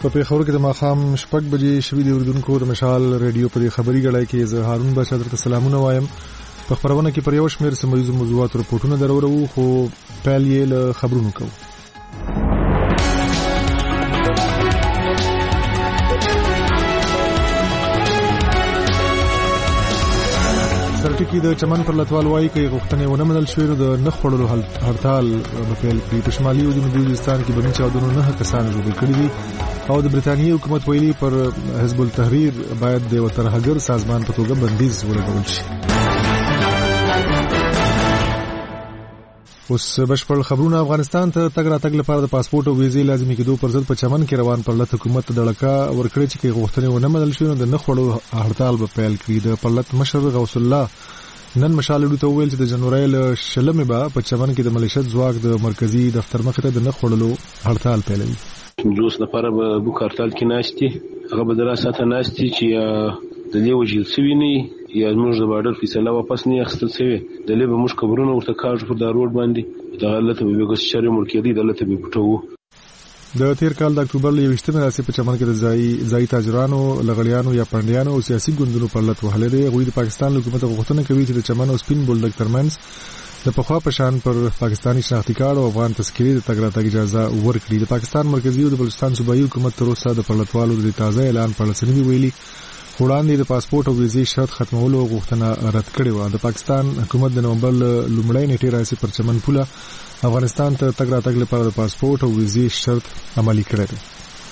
په پیښور کې د ماښام 6 بجې شوي د اردوونکو د مشال ریډیو په خبري غړای کې زه هارون بشا درته سلامونه وایم. په خبرونه کې پر یو شمېر سیمایي موضوعات رپورټونه درورو خو پیل یې له خبرونو کوو. سرټکی د چمن پر لټوال وایي کې غوښتنې ونه منل شوې نو د نخ وړلو هړتال په پیل کې په شمالي او جنوبي وزیرستان کې بمي چاودنو 9 کسان ژوبل کړي دي او د برتانیې حکومت ویلي پر حزب التحریر باید د وترهګر سازمان په توګه بندیز ولګول شي. اوس بشپړ خبرونه. افغانستان ته تګ راتګ لپاره د پاسپورت او ویزې لازمي کېدو پر ضد په چمن کې روان پرلط حکومت دړکا ورکړي چې غوښتنې ونه منل شوې نو د نخ وړلو هړتال به پیل کړي. د پرلط مشر غوث الله نن مشال ډو ته ویل چې د جنوري له شلمې به په چمن کې د ملیشت ځواک د مرکزی دفتر مخ ته د نخ وړلو هړتال پیلوي. دوس لپاره به بو کارتال کې ناشتي هغه به دراسته ناشتي چې د دې وجل سویني یا موږ د بارډر فیصله واپس نه اخستل سوي د لې به موږ خبرونه ورته کاږو پر دا روډ باندې د غلطه به وګس شری ملکیدي دلته به پټو. د تیر کال د اکتوبر ل 20 مراسم په چمن کې د ځای تاجرانو لغړیانو یا پندیانو او سیاسي ګوندونو په لټ وهلې دي. غوی د پاکستان حکومت غوښتنه کوي چې د چمن او سپین بولډک ترمنځ د پخوا پشان پر پاکستانی شناختی کارت او افغان تذکری د تګ راتګ اجازه ورکړي. د پاکستان مرکزی او د بلوچستان صوبایي حکومت تر اوسه د پرلطوالو د تازه اعلان پر لسنوي ویلي وړاندې د پاسپورت او ویزې شرط ختمولو غوښتنه رد کړې و. د پاکستان حکومت د نومبر لومړۍ نیټې راځي پر چمن پوله افغانستان ته تګ راتګ لپاره د پاسپورت او ویزې شرط عملي کړی دی.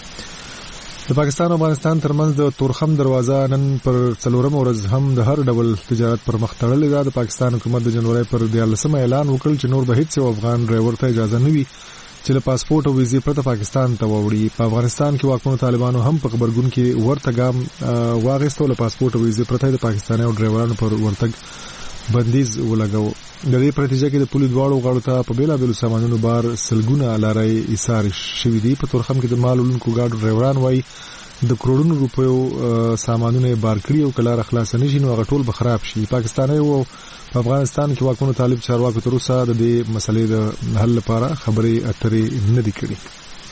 د پاکستان او افغانستان ترمنځ د تورخم دروازه نن پر 4 ورځ هم د هر ډول تجارت پر مخ تړلې ده. د پاکستان حکومت د جنوري پر 14 اعلان وکړ چې نور به هیڅ افغان ډرایور ته اجازه نه وي چې له پاسپورت او ویزې پرته پاکستان ته ووړي. په افغانستان کې واکمنو طالبانو هم په خبرګون کې ورته ګام واغستو له پاسپورت او ویزې پرته د پاکستاني او ډرایورانو پر ورتګ بندیز ولګاو. د دې په نتیجه کې د پولیس دواړو غاړو ته په بیلابېلو سامانونو بار سلګونه لارې ایثار شوي دي. په تورخم کې د مال وړونکو ګاډو ډرایوران وایي د کروڑونو روپیو سامانونه بار کړي او کله خلاص نه شي نو هغه ټول به خراب شي. پاکستاني او په افغانستان کې واکمنو طالب چارواکو تر اوسه د دې مسلې د حل لپاره خبرې اترې نه دي کړې.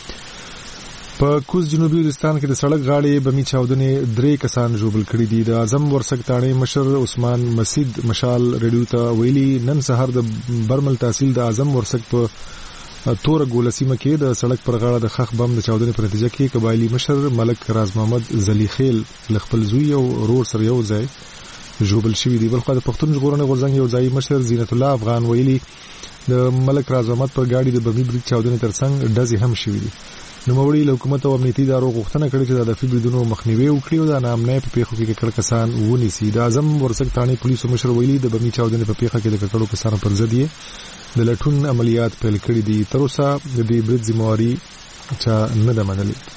په کوز جنوبي وزیرستان کې د سړک غاړې بمي چاودنې 3 کسان ژوبل کړي دي. د اعظم ورسک تاڼې مشر عثمان مسید مشال ریډیو ته ویلي نن سحر د برمل تحصیل د اعظم ورسک په تور ګولسیمه کې د سړک پر غاړه د خخ بم د چاودنې په نتیجه کې قبایلی مشر ملک راز محمد زلیخیل خپل زوی او ورور سره یو ځای ژوبل شوی دی. بلخو د پښتون ژغورنې غورځنګ یو ځای مشر زینت الله افغان ویلي د ملک راز محمد پر گاډي د بمي بریټ چاودنې ترڅنګ ډزې هم شوې دي. نو موري له حکومت او امنیتي ادارو غوښتنه کړې چې د دفي بریدونو مخنیوي وکړي او د نامنۍ په پیښو کې کړه کسان ونیسي. د اعظم ورسک تاڼې پولیسو مشر ویلي د بمي چاودنې په پیښه کې د کړو کسانو پر ضد یې د لټون عملیات پیل کړي دي. تر اوسه د دې بریډ ذمہواری چا نه ده منلې.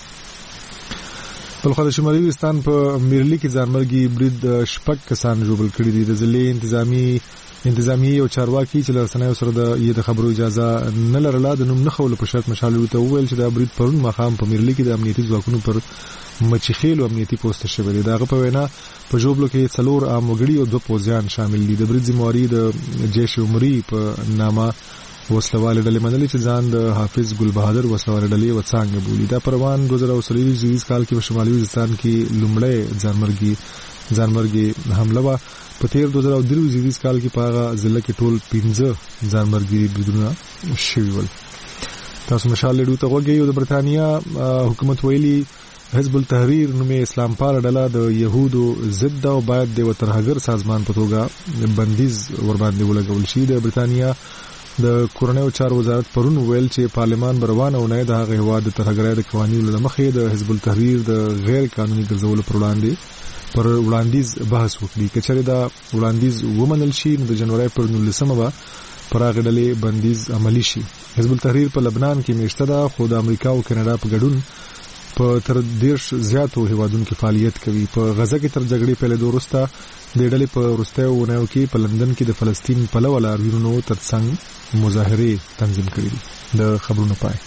بلخو د شمالي وزیرستان په میرلی کې ځانمرګي بریډ 6 کسان ژوبل کړي دي. د ضلعي انتظامی او چارواکي چې لرسنایو سره د خبرو اجازه نه لرله د نوم نه خول په شرط مشالو ته وویل چې دا بریډ پرون مخام په میرلی کې د امنیتي ځواکونو پر مچخیل او امنیتي پوسټ شوی دی. داغه په وینا په جوبلو کې 4 عام وګړي او 2 پوځیان شامل دي. د بریډ ذمہواری د جیش عمري په نامه وسلواله ډلې منلې چې ځان د حافظ ګل بهادر وسلواله ډلې وڅانګ بولی. دا پروان 2023 کال کې په شمالي وزیرستان کې لومړی ځانمرګي حمله وا. په تیر 2023 کال کې په هغه ضلع کې ټول 15 ځانمرګي بریدونه شوي ول. تاسو مشال لیدو ته وګورئ. د برتانیا حکومت ویلي حزب التحریر نومې اسلام پال ډله د يهودو ضد او باید د وترهګر سازمان په توګه بندیز ور باندې ولګول شي. د برتانیا د کورنیو چارو وزارت پرون ویل چې پارلمان بروان او نه د هغه هواد د ترهګرۍ د قوانینو لمخې د حزب التحریر د غیر قانوني ګرځولو پر وړاندیز بحث وکړي. کچره دا وړاندیز ومنل شي نو د جنوري پر 19 به پر هغه ډلې بندیز عملی شي. حزب التحریر په لبنان کې میشته ده خو د امریکا او کاناډا په ګډون په تر 10 زیاتو هیوادونو کې فعالیت کوي. په غزه کې تر جګړې پیلېدو وروسته د ډلې په وروستیو ونیو کې په لندن کې د فلسطین پلوه لارویونو ترڅنګ مظاهرې تنظیم کړې دي. د خبرونو پای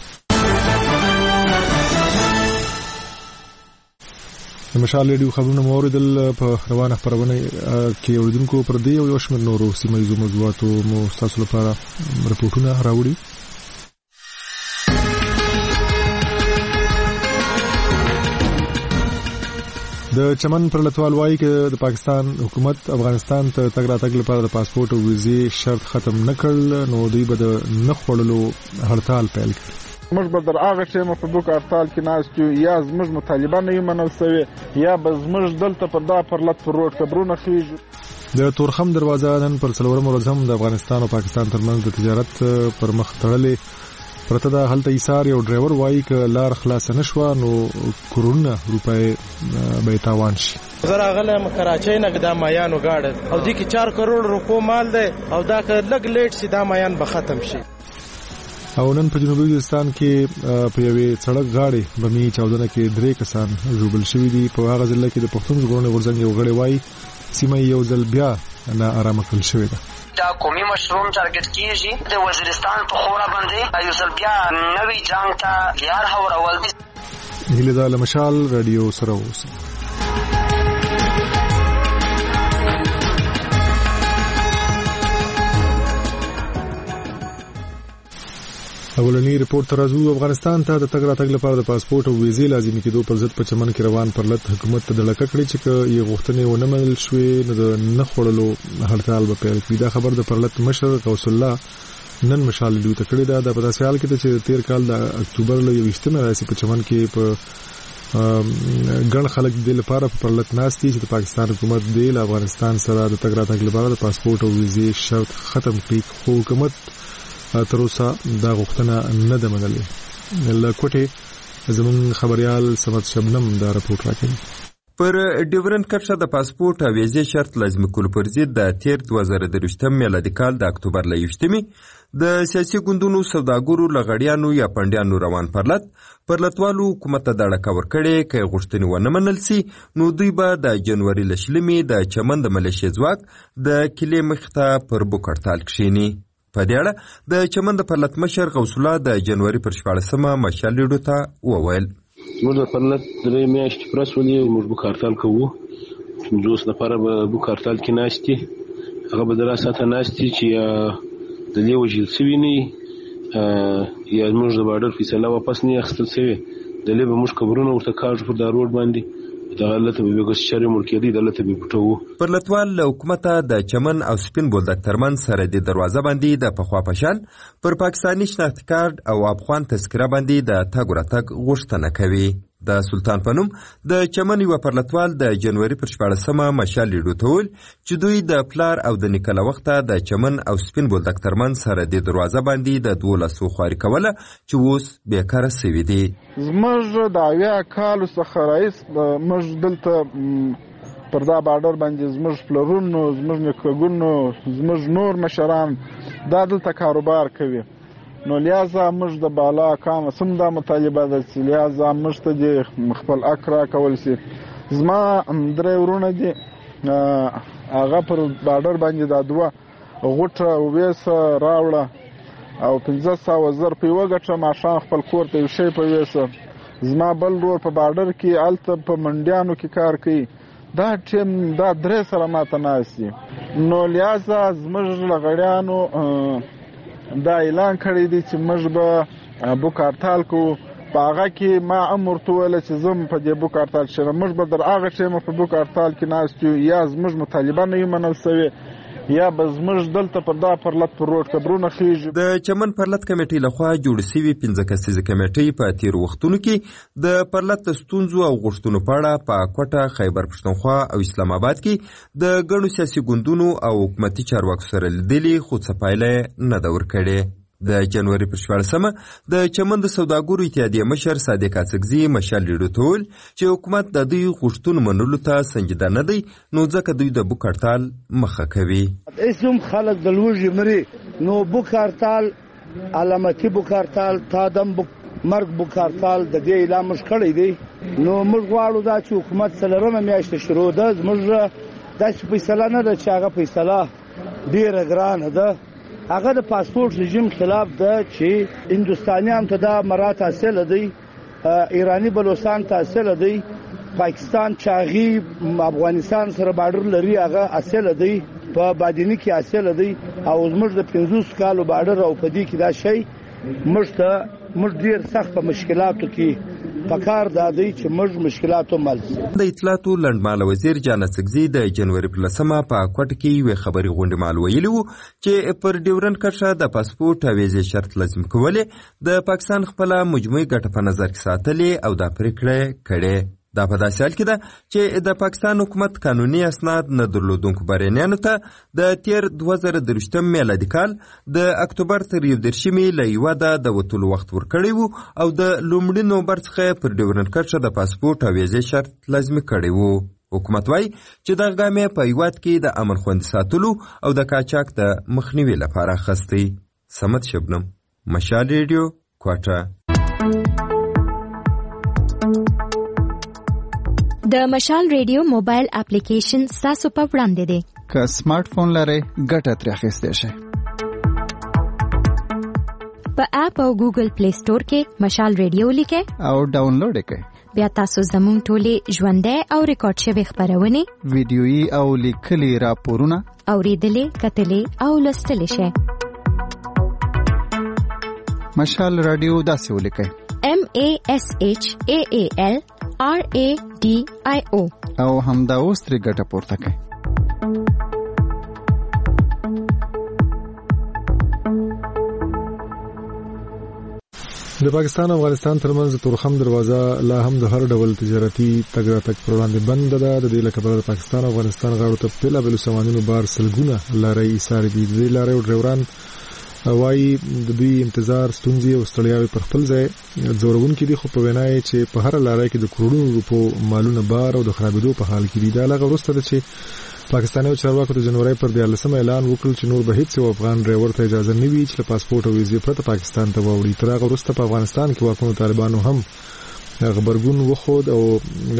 د مشال ریډیو خبرونه موریدل په روانه خبرونه کې اوریدونکو پر دی او یو شمېر نورو سیمایي موضوعاتو مو تاسو لپاره رپورټونه راوړي. د چمن پر لټوال وایي چې د پاکستان حکومت افغانستان ته تګ راتګ لپاره د پاسپورت او ویزې شرط ختم نکړل نو دوی به د نه خوړلو هړتال پیل کړي. موږ به در هغه ټیمه په بوک هړتال کې ناست یو یا زموږ مطالبه نه یې منل سوې یا به زموږ دلته پر دا پرلط پر روډ قبرونه خیږي. د تورخم دروازه نن پر څلورمه ورځ هم د افغانستان او پاکستان ترمنځ د تجارت پر مخ تړلې پرته ده. هلته ایثار یو ډرایور وایي که لار خلاصه نشوه نو کروڑونه روپۍ به تاوان شي. زه راغلی یم کراچۍ نه دا مایانو ګاډه او دې کې 4 کروڑ روپو مال دی او دا که لږ لیټ شي دا مایان به ختم شي. او نن په جنوبي وزیرستان کې په یوې سړک غاړې بمي چاودنه کې 3 کسان ژوبل شوي دي. په هغه ځل کې د پښتون ژغورنې غورځنګ یو غړی وایي سیمه یو ځل بیا نه آرامه کړل شوې ده. دا قومي مشروم ټارګټ کیږي د وزیرستان په خوره باندې یو ځل بیا نوی جنگ ته یار هورول دي. هیله ده له مشال رادیو سره اوسئ. اولنی ریپورت راځو. افغانستان ته د تګ راتګ لپاره د پاسپورت او ویزې لازمي کېدو پر ضد په چمن کې روان پرلط حکومت ته دړه کړې چې یې غوښتنې ونه منل شوې نو د نه خوړلو هړتال به پیل کړي. دا خبر د پرلط مشر غوث الله نن مشال ډیو ته کړې ده. د په داسې حال کې چې 13 کال د اکتوبر له 20 راځي په چمن کې په ګڼ خلک د لپاره په پرلط ناستي چې د پاکستان حکومت د افغانستان سره د تګ راتګ لپاره د پاسپورت او ویزې شرط ختم کړي. خو حکومت تر اوسه دا غوښتنه نه ده منلې. له کوټې زموږ خبريال سمت شبنم دا راپورټ راکوي. پر ډیورنډ کرښه د پاسپورت او ویزې شرط لازمي کول پر ضد د 2023 میلادي کال د اکتوبر له 20 د سیاسي ګوندونو سوداګرو لغړیانو یا پندیانو روان پرلطوالو حکومت ته دړه ورکړې کې غوښتنې ونه منل سي نو دوی به د جنوري لشلمي د چمن د ملیشیا ځواک د کلې مخته پر بوک هړتال کښینی. په دې اړه د چمن د پرلط مشر غوث الله د جنوري پر 14مه مشال لیډو ته وویل موږ د پرلط 3 میاشتې پرس ولې موږ بوک هړتال کوو. 50 نفر به بوک هړتال کې ناشتي هغه به درا ساته ناشتي چې د دې وجل سویني یا موږ د بارډر فیصله واپس نه اخستل سوي د لې به موږ قبرونه ورته کاږو پر دا روډ باندې دا غلطه به وګس شری ملکیدي دلته به پټو. پرلطوال له حکومت د چمن او سپین بولدک ترمن سره د دروازه باندې د پخوا پشان پر پاکستاني شناخت کارت او افغان تذکره باندې د تګ راتګ غوښتنه کوي. د سلطان پنوم د چمن یو پرلطوال د جنوري پر 14مه مشال لیډو ته ویل چې دوی د پلار او د نیکله وخته د چمن او سپین بولدک ترمن سره د دروازه باندې د 12 خواري کوله چې اوس بیکاره سوي دي. زموږ د اویا کالو څخه رئیس موږ دلته پر دا بارډر باندې زموږ پلرونو زموږ نیکهګونو زموږ نور مشران دا دلته کاروبار کوي نو لہذا موږ د بالا کام سم دا مطالبه ده چې لہذا موږ ته د خپل اکرا کول سي. زما 3 ورونه دي هغه پر بارډر باندې دا 2 غوټه وېسه راوړه او 1500 زر په وګټه ماشان خپل کور ته شي په وېسه. زما بل ورور په بارډر کې الته په منډیانو کې کار کوي. دا ټیم دا 3 سره ماته ناسي نو لہذا زموږ لغړیانو دا اعلان کړی دی چې موږ به بوک هړتال کوو. په هغه کې ما امر ته ویل چې زه په دې بوک هړتال شم موږ به در هغه ټیمه په بوک هړتال کې ناست یو یا زموږ مطالبه نه یې منل سوې یا به زموږ دلته پر دا پرلط پر روډ قبرونه خیږي. د چمن پرلط کمیټې لخوا جوړ شوي 15 کسیزه کمیټې په تیر وختونو کې د پرلط ستونزو او غوښتنو په اړه په کوټه خیبر پښتونخوا او اسلام آباد کې د ګڼو سیاسي ګوندونو او حکومتي چارواکو سره لیدلي خو څه پایله نه ده ورکړې. د جنوري پر 14مه د چمن د سوداګرو اتحادیه مشر صادق اڅکزي مشال لیډو ته ویل چې حکومت د دوی غوښتنو منلو ته سنجیده نه دی نو ځکه دوی د بوک هړتال مخه کوي. اسم خلک د لوږې مري نو بوک هړتال علامتي بوک هړتال تادم بوک مرګ بوک هړتال د دې اعلان مش کړی دی نو موږ غواړو دا چې حکومت څلورمه میاشت شروع ده زموږ داسې فیصله نه ده چې هغه فیصله ډېره ګرانه ده. هغه د پاسپورت رژیم خلاف ده چې هندوستانیان ته دا مرات حاصل دي ایرانی بلوچستان ته حاصل دي پاکستان چاغي افغانستان سره بارډر لري هغه حاصل دي په بادینی کې حاصل دي او زموږ د 50 کالو بارډر او په دې کې دا شی موږ ډیر سخت په مشکلاتو کې پکار دا دی چې موږ مشکلاتو مل د اطلاعاتو لنډمهاله وزیر جان سګزي د جنوري په 10 په کوټ کې یوې خبري غونډې مال ویلي وو چې پر ډیورنډ کرښه د پاسپورت او ویزې شرط لازم کولې د پاکستان خپل مجموعي ګټه په نظر کې ساتلې او دا پریکړه کړې. دا په داسې حال کې ده چې د پاکستان حکومت قانوني اسناد نه درلودونکو بهرنیانو ته د تیر 2023 میلادي کال د اکتوبر تر 31 له هیواده د وتلو وخت ورکړی وو او د لومړي نومبر څخه پر ډیورنډ کرښه د پاسپورت او ویزې شرط لازمي کړی وو. حکومت وایي چې دغه ګام په هیواد کې د امن خوندي ساتلو او د قاچاق د مخنیوي لپاره اخیستی. صمد شبنم، مشال ریډیو، کوټه. د مشال ریډیو موبایل اپلیکیشن تاسو په وړاندې دی. که سمارټ فون لرئ ګټه ترې اخیستی شئ. په اپ او ګوګل پلی سٹور کې مشال ریډیو لیکئ او ډاونلوډ یې کړئ. بیا تاسو زموږ ټولې ژوندۍ او ریکارډ شوې خپرونې، ویډیويي او لیکلي راپورونه اورېدلې، کتلې او لوستلی شئ. مشال رادیو داسې ولیکئ: MASHAAL RADIO او همدا اوس ترې ګټه پورته کړئ. د پاکستان او افغانستان ترمنځ تورخم دروازه لا هم د هر ډول تجارتي تګ راتګ پر وړاندې بند ده. د دې لکه د پاکستان او افغانستان غاړو ته بېلابېلو سامانونو بار سلګونه لارۍ ایسارې دي. د دې لارۍ او ډریوران وایي د دوی انتظار، ستونزې او ستړیاوې پر خپل ځای ځورونکي دي، خو په وینا یې چې په هر لارۍ کې د کروڑونو روپو مالونه بار او د خرابېدو په حال کې دي. دا لږ وروسته ده چې پاکستاني چارواکو د جنوري پر 14 اعلان وکړ چې نور به هیڅ افغان ډرایور ته اجازه نه وي چې له پاسپورت او ویزې پرته پاکستان ته واوړي. تر هغه وروسته په افغانستان کې واکمنو طالبانو هم غبرګون وښود او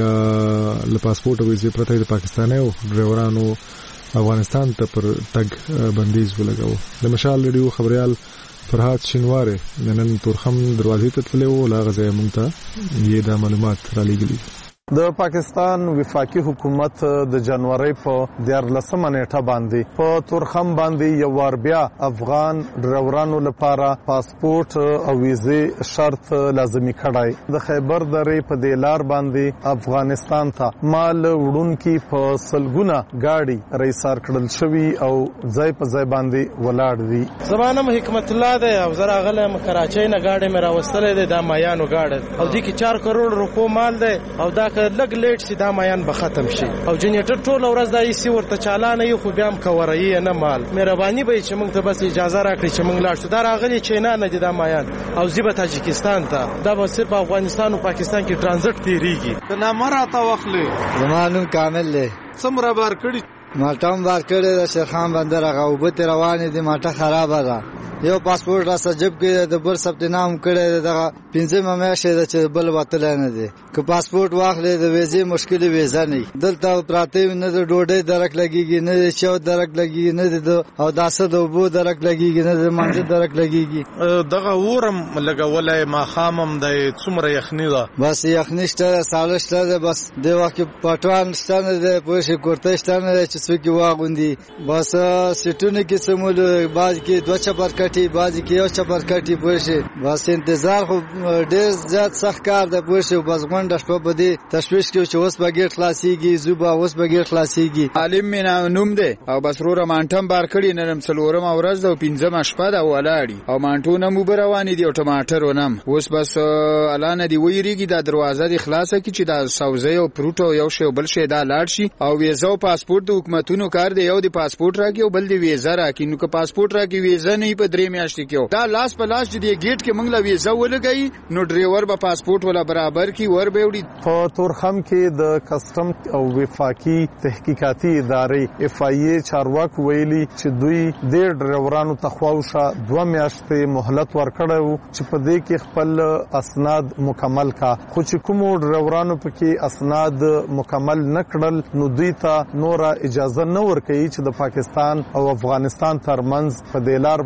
له پاسپورت او ویزې پرته د پاکستاني ډرایورانو افغانستان ته پر تګ بندیز ولګاوه. د مشال ریډیو خبريال فرهاد شینواره نن تورخم دروازې ته تللی و، لا غځای مونږ ته یې دا معلومات را لېږلي. د پاکستان وفاقي حکومت د جنوري په 14 نیټه باندې په تورخم باندې یو وار بیا افغان ډرایورانو لپاره پاسپورت او ویزې شرط لازمي کړای. د خیبر درې په دلار باندې افغانستان ته مال وړونکي په سلګونه گاډي رئیسار کړل شوی او ځای په ځای باندې ولاړ دي. زمانم حکمت الله ده او زرا غلم کراچۍ نه گاډي مې راوستلې ده د مایانو گاډي او دې کې 4 کروڑ روپو مال ده او دا لګ لیټ سي دا مایان به ختم شي او جنریټر ټول ورځ دا یې ورته چالانه یو خو بیا هم کورایي نه مال. مهرباني به چې موږ ته بس اجازه راکړي چې موږ لاړ شو. دا راغلي چینا نه دي دا مایان او زیبه تاجکستان ته، دا به صرف افغانستان او پاکستان کې ترانزیت تیریږي. د نامراته واخلې زمانو کامل له څومره بار کړي ماټم بار کړي د شیخان بندر هغه وبته روانې دي، ماټه خرابه ده. یو پاسپورت را سجب کې د بل ثبت نام کړي دغه 15 میاشتې د چې بل وتل نه دي. که پاسپورت واخلې د ویزې مشکل ویزه نه دلته پراته نه د ډوډۍ درک لګيږي، نه د چاو درک لګيږي، نه د او داسه د وبو درک لګيږي، نه د مانځ درک لګيږي. دغه ورم لګولای ما خامم د څومره یخنی ده، بس یخنی شته، ساړه شته، بس د وخت پټوان شته د پوښي کوړته شته نه چې څوک واغوندي. بس سټونه کې سمول باز کې دوه چپر کټي، باز کې یو چپر کټي پوښي. بس انتظار خو ډېر زیات سخت کار ده پوښي. بس غونډه شپه په دې تشویش کې چې اوس به ګټ خلاصيږي، زوبا اوس به ګټ خلاصيږي. عالم مینا نوم ده او بس رو مانټم بار کړي نن څلورم ورځ او 15 شپه ده ولاړی او مانټو نه مو بروانې دي او ټماټر ونم. اوس بس اعلان دی ویریږي د دروازه د خلاصه کې چې دا سوزي او پروټ او یو شی او بل شی دا لاړ شي او ویزه او پاسپورت د حکومتونو کار دی. یو د پاسپورت راکې او بل د ویزه راکې. نو که پاسپورت راکې ویزه نه په 3 میاشتې کې دا لاس په لاس دی گیټ کې موږ لا ویزه ولګي نو ډرایور به پاسپورت ولا برابر کی ور به وړي. په تورخم کې د کسٹم او وفاقي تحقیقاتي ادارې FIA چارواکو ویلي چې دوی د ډرایورانو تخواوشه 2 میاشتې مهلت ورکړو چې په دې کې خپل اسناد مکمل کا. خو چې کوم ډرایورانو پکې اسناد مکمل نکړل نو دوی ته نور اجازه نه ورکړي چې د پاکستان او افغانستان ترمنځ په دلار باندې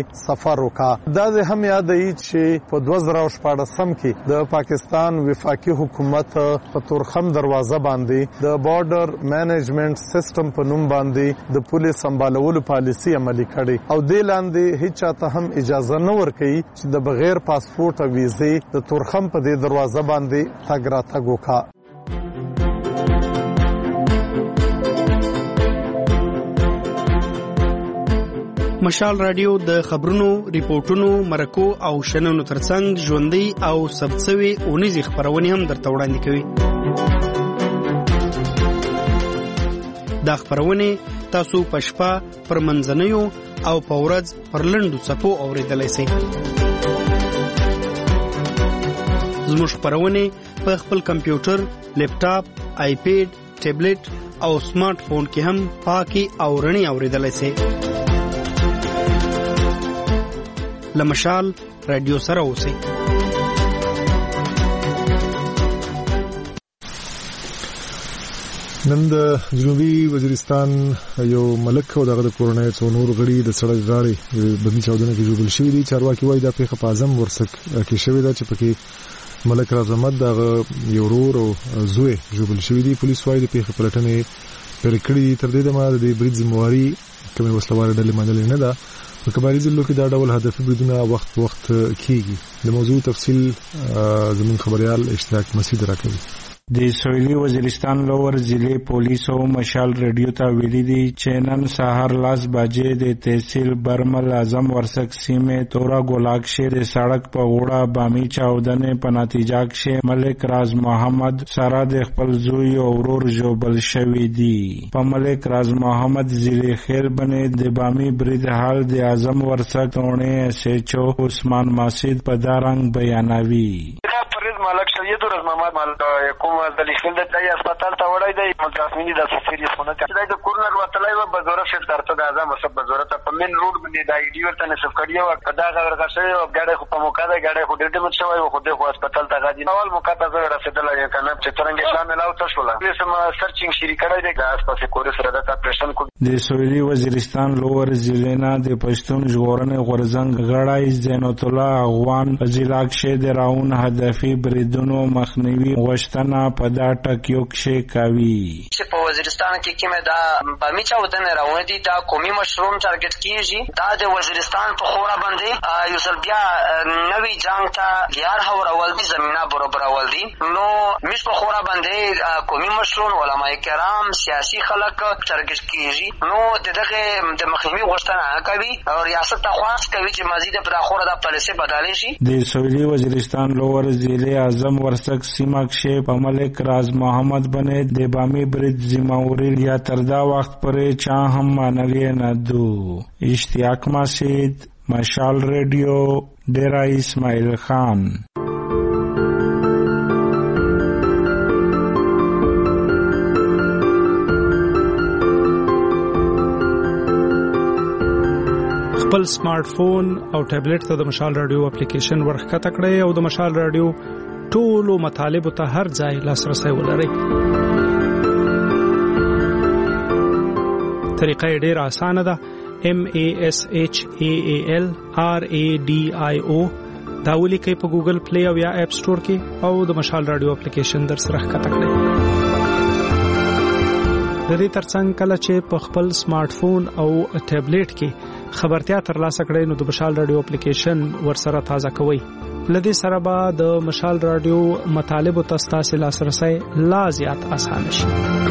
کې سفر وکړ. دا هم یادوي چې په 2014 کې د پاکستان وفاقي حکومت په تورخم دروازه باندې د بارډر مینجمنت سیستم په نوم باندې د پولیس سمبالولو پالیسي عملي کړي او د لاندې هیڅ چاته هم اجازه نه ورکړي چې د بغیر پاسپورت او ویزې د تورخم په دې دروازه باندې تګ راتګ وکړي. مشال رادیو د خبرونو، ریپورتونو، مرکو او شننو ترڅنګ ژوندۍ او ثبتسوي اونیزې خبرونه هم درته وړاندې کوي. دا خبرونه تاسو په شپه پر منځنیو او په ورځ پر لنډو څپو اوریدلای شئ. زموږ خبرونه په خپل کمپیوټر، لیپټاپ، آیپیډ، ټابلیټ او سمارټ فون کې هم پاکي او رڼي اوریدلای شئ. لمشال رادیو سره اوسئ. نن د جنوبي وزیرستان یو ملک او دغه کورنۍ څو نور غړي د سړک غاړې بندي چاودنه کې جوړل شوی دي. چارواکي وایي دا پیښه په اعظم ورسک کې شوې ده چې پکې ملک راز احمد دغه یو ورور او زوی جوړل شوی دي. پولیس وایي د پیښې پلټنې پر کړي تر دې دمه د برید ذمہواری کومې وسلوال ډلې منلې نه ده. په کباري ضلعو کې دا ډول هدفي بریدونه وخت کیږي. د موضوع تفصیل زموږ خبريال اشتراک مسعود راکوي. د سویلي وزیرستان لوور ضلع پولیسو مشال ریډیو ته ویلي دي چې نن سهار 10 بجې د تحصیل برمل اعظم ورسک سیمه تورا ګولاک شه د سړک په وړه بامي چاودنې په نتیجه کې ملک راز محمد سره د خپل زوی او ورور جوړل شوی دي. په ملک راز محمد ضلع خیر باندې د بامي برید حال د اعظم ورسک ټونه سچو عثمان ماسید په دارنګ بیانوي. مالک سید رز محمد مال کوم د لیکل د ځای هسپتال ته وړای دی متاسفینی د سفیریس خونه چې د کورنر وتلای و بزوره شت ترته د اعظم وسب بزوره ته په مین روډ باندې د ایډی ورته نسف کړیو او دا غوړه شوی او ګاډي خو په موقع ده ګاډي خو ډېر مت شوی او خو د هسپتال ته غادي اول موقع ته زه رسیدل یم کنه چې څنګه شامل او تاسو لا سم سرچینګ شری کړی دی د اسپاسه کورس سره د اپریشن کو د سویلي وزیرستان لوور ضلع نه د پښتون ژغورنې غورزنګ غړای زینت الله افغان ضلع کې د راون هدفي بریدونو مخنیوي غوښتنه په دا ټکیو کې کوي. چې په وزیرستان کې کومه دا بامي چاودنه راوړې دي دا قومي مشروم ټارګټ کیږي. دا د وزیرستان په خورا باندې یو ځل بیا نوې جنگ ته یار هورول دي زمينه برابرول دي. نو مش په خورا باندې قومي مشروم علماء کرام سیاسي خلک ټارګټ کیږي. نو دغه د مخنیوي غوښتنه کوي او ریاست ته خواست کوي چې مزید په خورا د پالیسي بدلې شي. د سویلي وزیرستان لوور ضلع اعظم ورسک سیمه کې په ملک راز محمد باندې د بامي برید ذمہواری یا تر دا وخت پورې چا هم منلې نه دو. اشتیاق مسعود مشال ریډیو ډیرا اسماعیل خان. خپل سمارټ فون او ټابلیټ ته د مشال رادیو اپلیکیشن ورخکته کړئ او د مشال رادیو ټولو مطالب ته هر ځای لاسرسي ولرئ. طریقه ډېره اسانه ده. MASHAAL RADIO دا ولیکئ په ګوګل پلی او یا اپ سٹور کې او د مشال رادیو اپلیکیشن در سره ښکته کړئ. د دې ترڅنګ کله چې په خپل سمارټ فون او ټابلیټ کې خبرتیا ترلاسه کړئ نو د مشال رادیو اپلیکیشن ورسره تازه کوئ. لدې سره به د مشال رادیو مطالب او تاسو لاسرسي لا زیات آسان شي.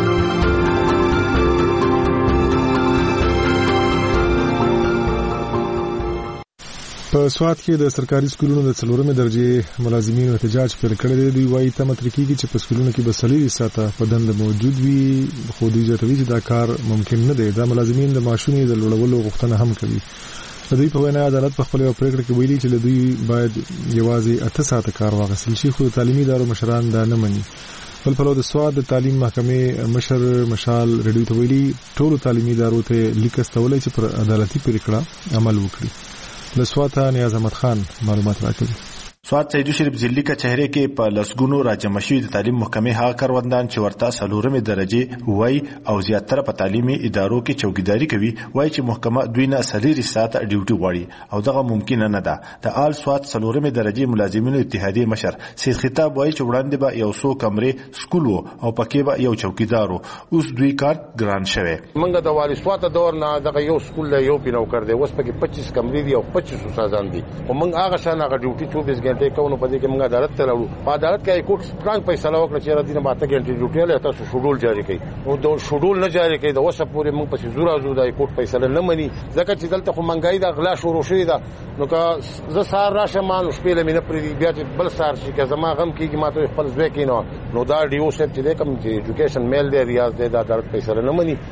په سوات کې د سرکاري سکولونو د 4مې درجه ملازمینو احتجاج پر کړی دی. دوی وايي تمه تر کېږي چې په سکولونو کې به 40 ساعته په دند موجود وي، خو دوی ځاتوي چې دا کار ممکن نه دی. دا ملازمین د معاشونو د لوړولو غوښتنه هم کوي. دوی په وینا عدالت په خپل پریکړه کې ویلي چې دوی باید یوازې 8 ساعته کار واغستل شي، خو تعلیمي ادارو مشران دا نه مني. بل په لور د سواد د تعلیم محکمې مشر مشال ریډیو ته ویلي ټولو تعلیمي ادارو ته لیک استولای چې پر عدالتي پریکړه عمل وکړي. له سواته نیاز احمد خان معلومات راکړي. سواد سیدو شریف ضلعي کچهری کې په لسګونو راجمشي د تعلیم محکمې هغه کاروندان چې ورته څلورمې درجه وای او زیاتره په تعلیمي ادارو کې چوکیداری کوي وای چې محکمه دوی نه سلیری ساعت ډیوټي غواړي او دغه ممکن نه ده. د آل سواد څلورمې درجه ملازمینو اتحادیه مشر سید خطاب وای چې وړاندې به یو څو کمرې سکول او پکې به یو چوکیدار اوس دوی کار ګران شوی. منګه د والی سواد دور نه دغه یو سکول له یو پینو کړ دی اوس پکې 25 کمرې دي او 25 استادان دي او موږ هغه شان هغه ډیوټي 24 غنټې کوو په دې کې موږ عدالت ته راوړو. په عدالت کې کوټ سترنګ فیصله وکړه چې را دي نه ماته غنټې ډیوټي له تاسو شډول جاری کړي او د شډول نه جاری کړي د اوسه پورې موږ په زورا د کوټ فیصله نه مني ځکه چې دلته خو منګای د غلا شروع شوی دا نو که زه سار راشه مانو شپې له مینه پرې بیا چې بل سار شي که زما غم کیږي ماته خپل ځای کینو نو دا ډیو سیټ چې کوم چې ایجوکیشن میل دی ریاض دی د عدالت فیصله نه مني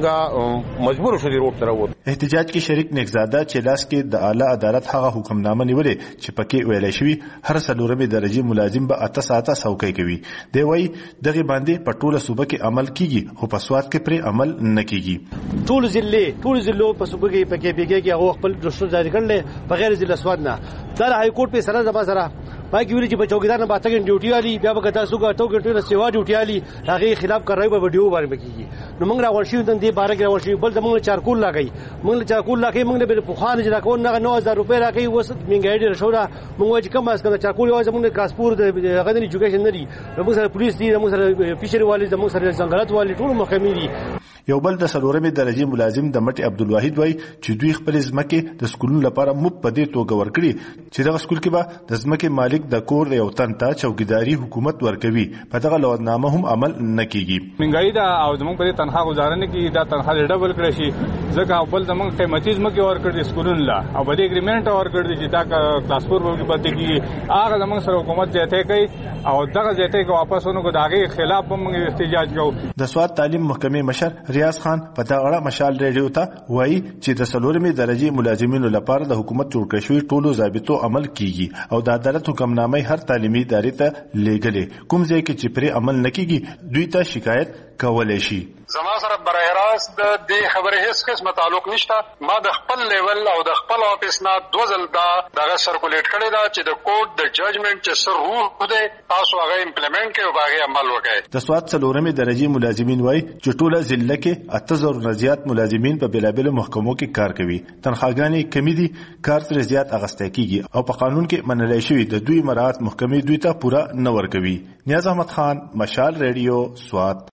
منګه مجبور شو دی روټ تر وته. احتجاج کې شریک نگزاده چې لاس کې د اعلی عدالت هغه حکمنامه نیولې چې پکې ویل شوی هر څلورمې درجه ملازم به 8 ساعته څوکۍ کوي. دی وای دغه باندې په ټوله صوبه کې عمل کیږي خو په سواد کې پر عمل نه کیږي. ټول ضلع په صوبه کې پکې پیګي هغه خپل رسول جاری کړل بغیر ضلع سواد نه. در های کورټ په سره زما سره باقي ویل چې په چوکیدار نه باته کې ډیوټي والی بیا به تاسو کو ټو ګټو سیوا ډیوټي والی هغه خلاف کاروي به ویډیو باندې کیږي. نو موږ راول شو د دې بارے کې راول شو بل زموږ چارکول لاګي موږ چارکول لاګي موږ به په خوان جلا کو نه 9000 روپے راګي وس منګای ډیر شو را موږ چې کم اس کنه چارکول وای زموږ کاسپور د غدنی ایجوکیشن نه دي موږ سره پولیس دي موږ سره فیشری والی موږ سره ځنګلات والی ټول محکمې دي. یو بل د څلورمې درجه ملازم د مټي عبدالواحد وای چې دوی خپل ځمکه د سکولونو لپاره مفت په دې توګه ورکړي چې د سکول کې به د ځمکه مالک د کور یو تن ته چوکیداری حکومت ورکوي په دغه لوادنامه هم عمل نه کیږي. منګای دا او زموږ په تنخواه گزارنه کې دا تنخواه ډبل کړی شي ځکه بل زموږ قیمتي ځمکه ورکړي سکولونو لا او په دې اګریمنت ورکړي چې دا کلاسپور ورکړي پاتې کیږي هغه زموږ سره حکومت ځته کوي او دغه ځته کو واپس ونو کو داغه خلاف هم احتجاج کوو. د سواد تعلیم محکمې مشر ریاض خان په دا اړه مشال ریډیو ته وایي چې د څلورمې درجه ملازمینو لپاره د حکومت جوړ کړی شوی ټولو ضابطو عمل کیږي او د عدالت حکمنامه هر تعلیمي ادارې ته لیږلې کوم ځای کې چې پرې عمل نه کیږي دوی ته شکایت کولای شي. زما سره برای راست د دې خبرې هیڅ قسمه تعلق نشته. ما د خپل لیول او د خپل اپیس نه دوزل دغه سرکولیټ کړی دا چې د کوډ د ججمنټ چې سر روح دی تاسو هغه امپلیمنٹ کړئ او هغه عمل وکړئ. د سواد څلورمې درجه ملازمین وای چې ټوله ضلع کې 8000 نه زیات ملازمین په بلابل محکمو کې کار کوي. تنخواګانې کمی دي کار تر زیات اغسته کیږي او په قانون کې منلای شوی د دوی مراعات محکمې دوی ته پورا نه ورکوي. نیاز احمد خان مشال ریډیو سواد.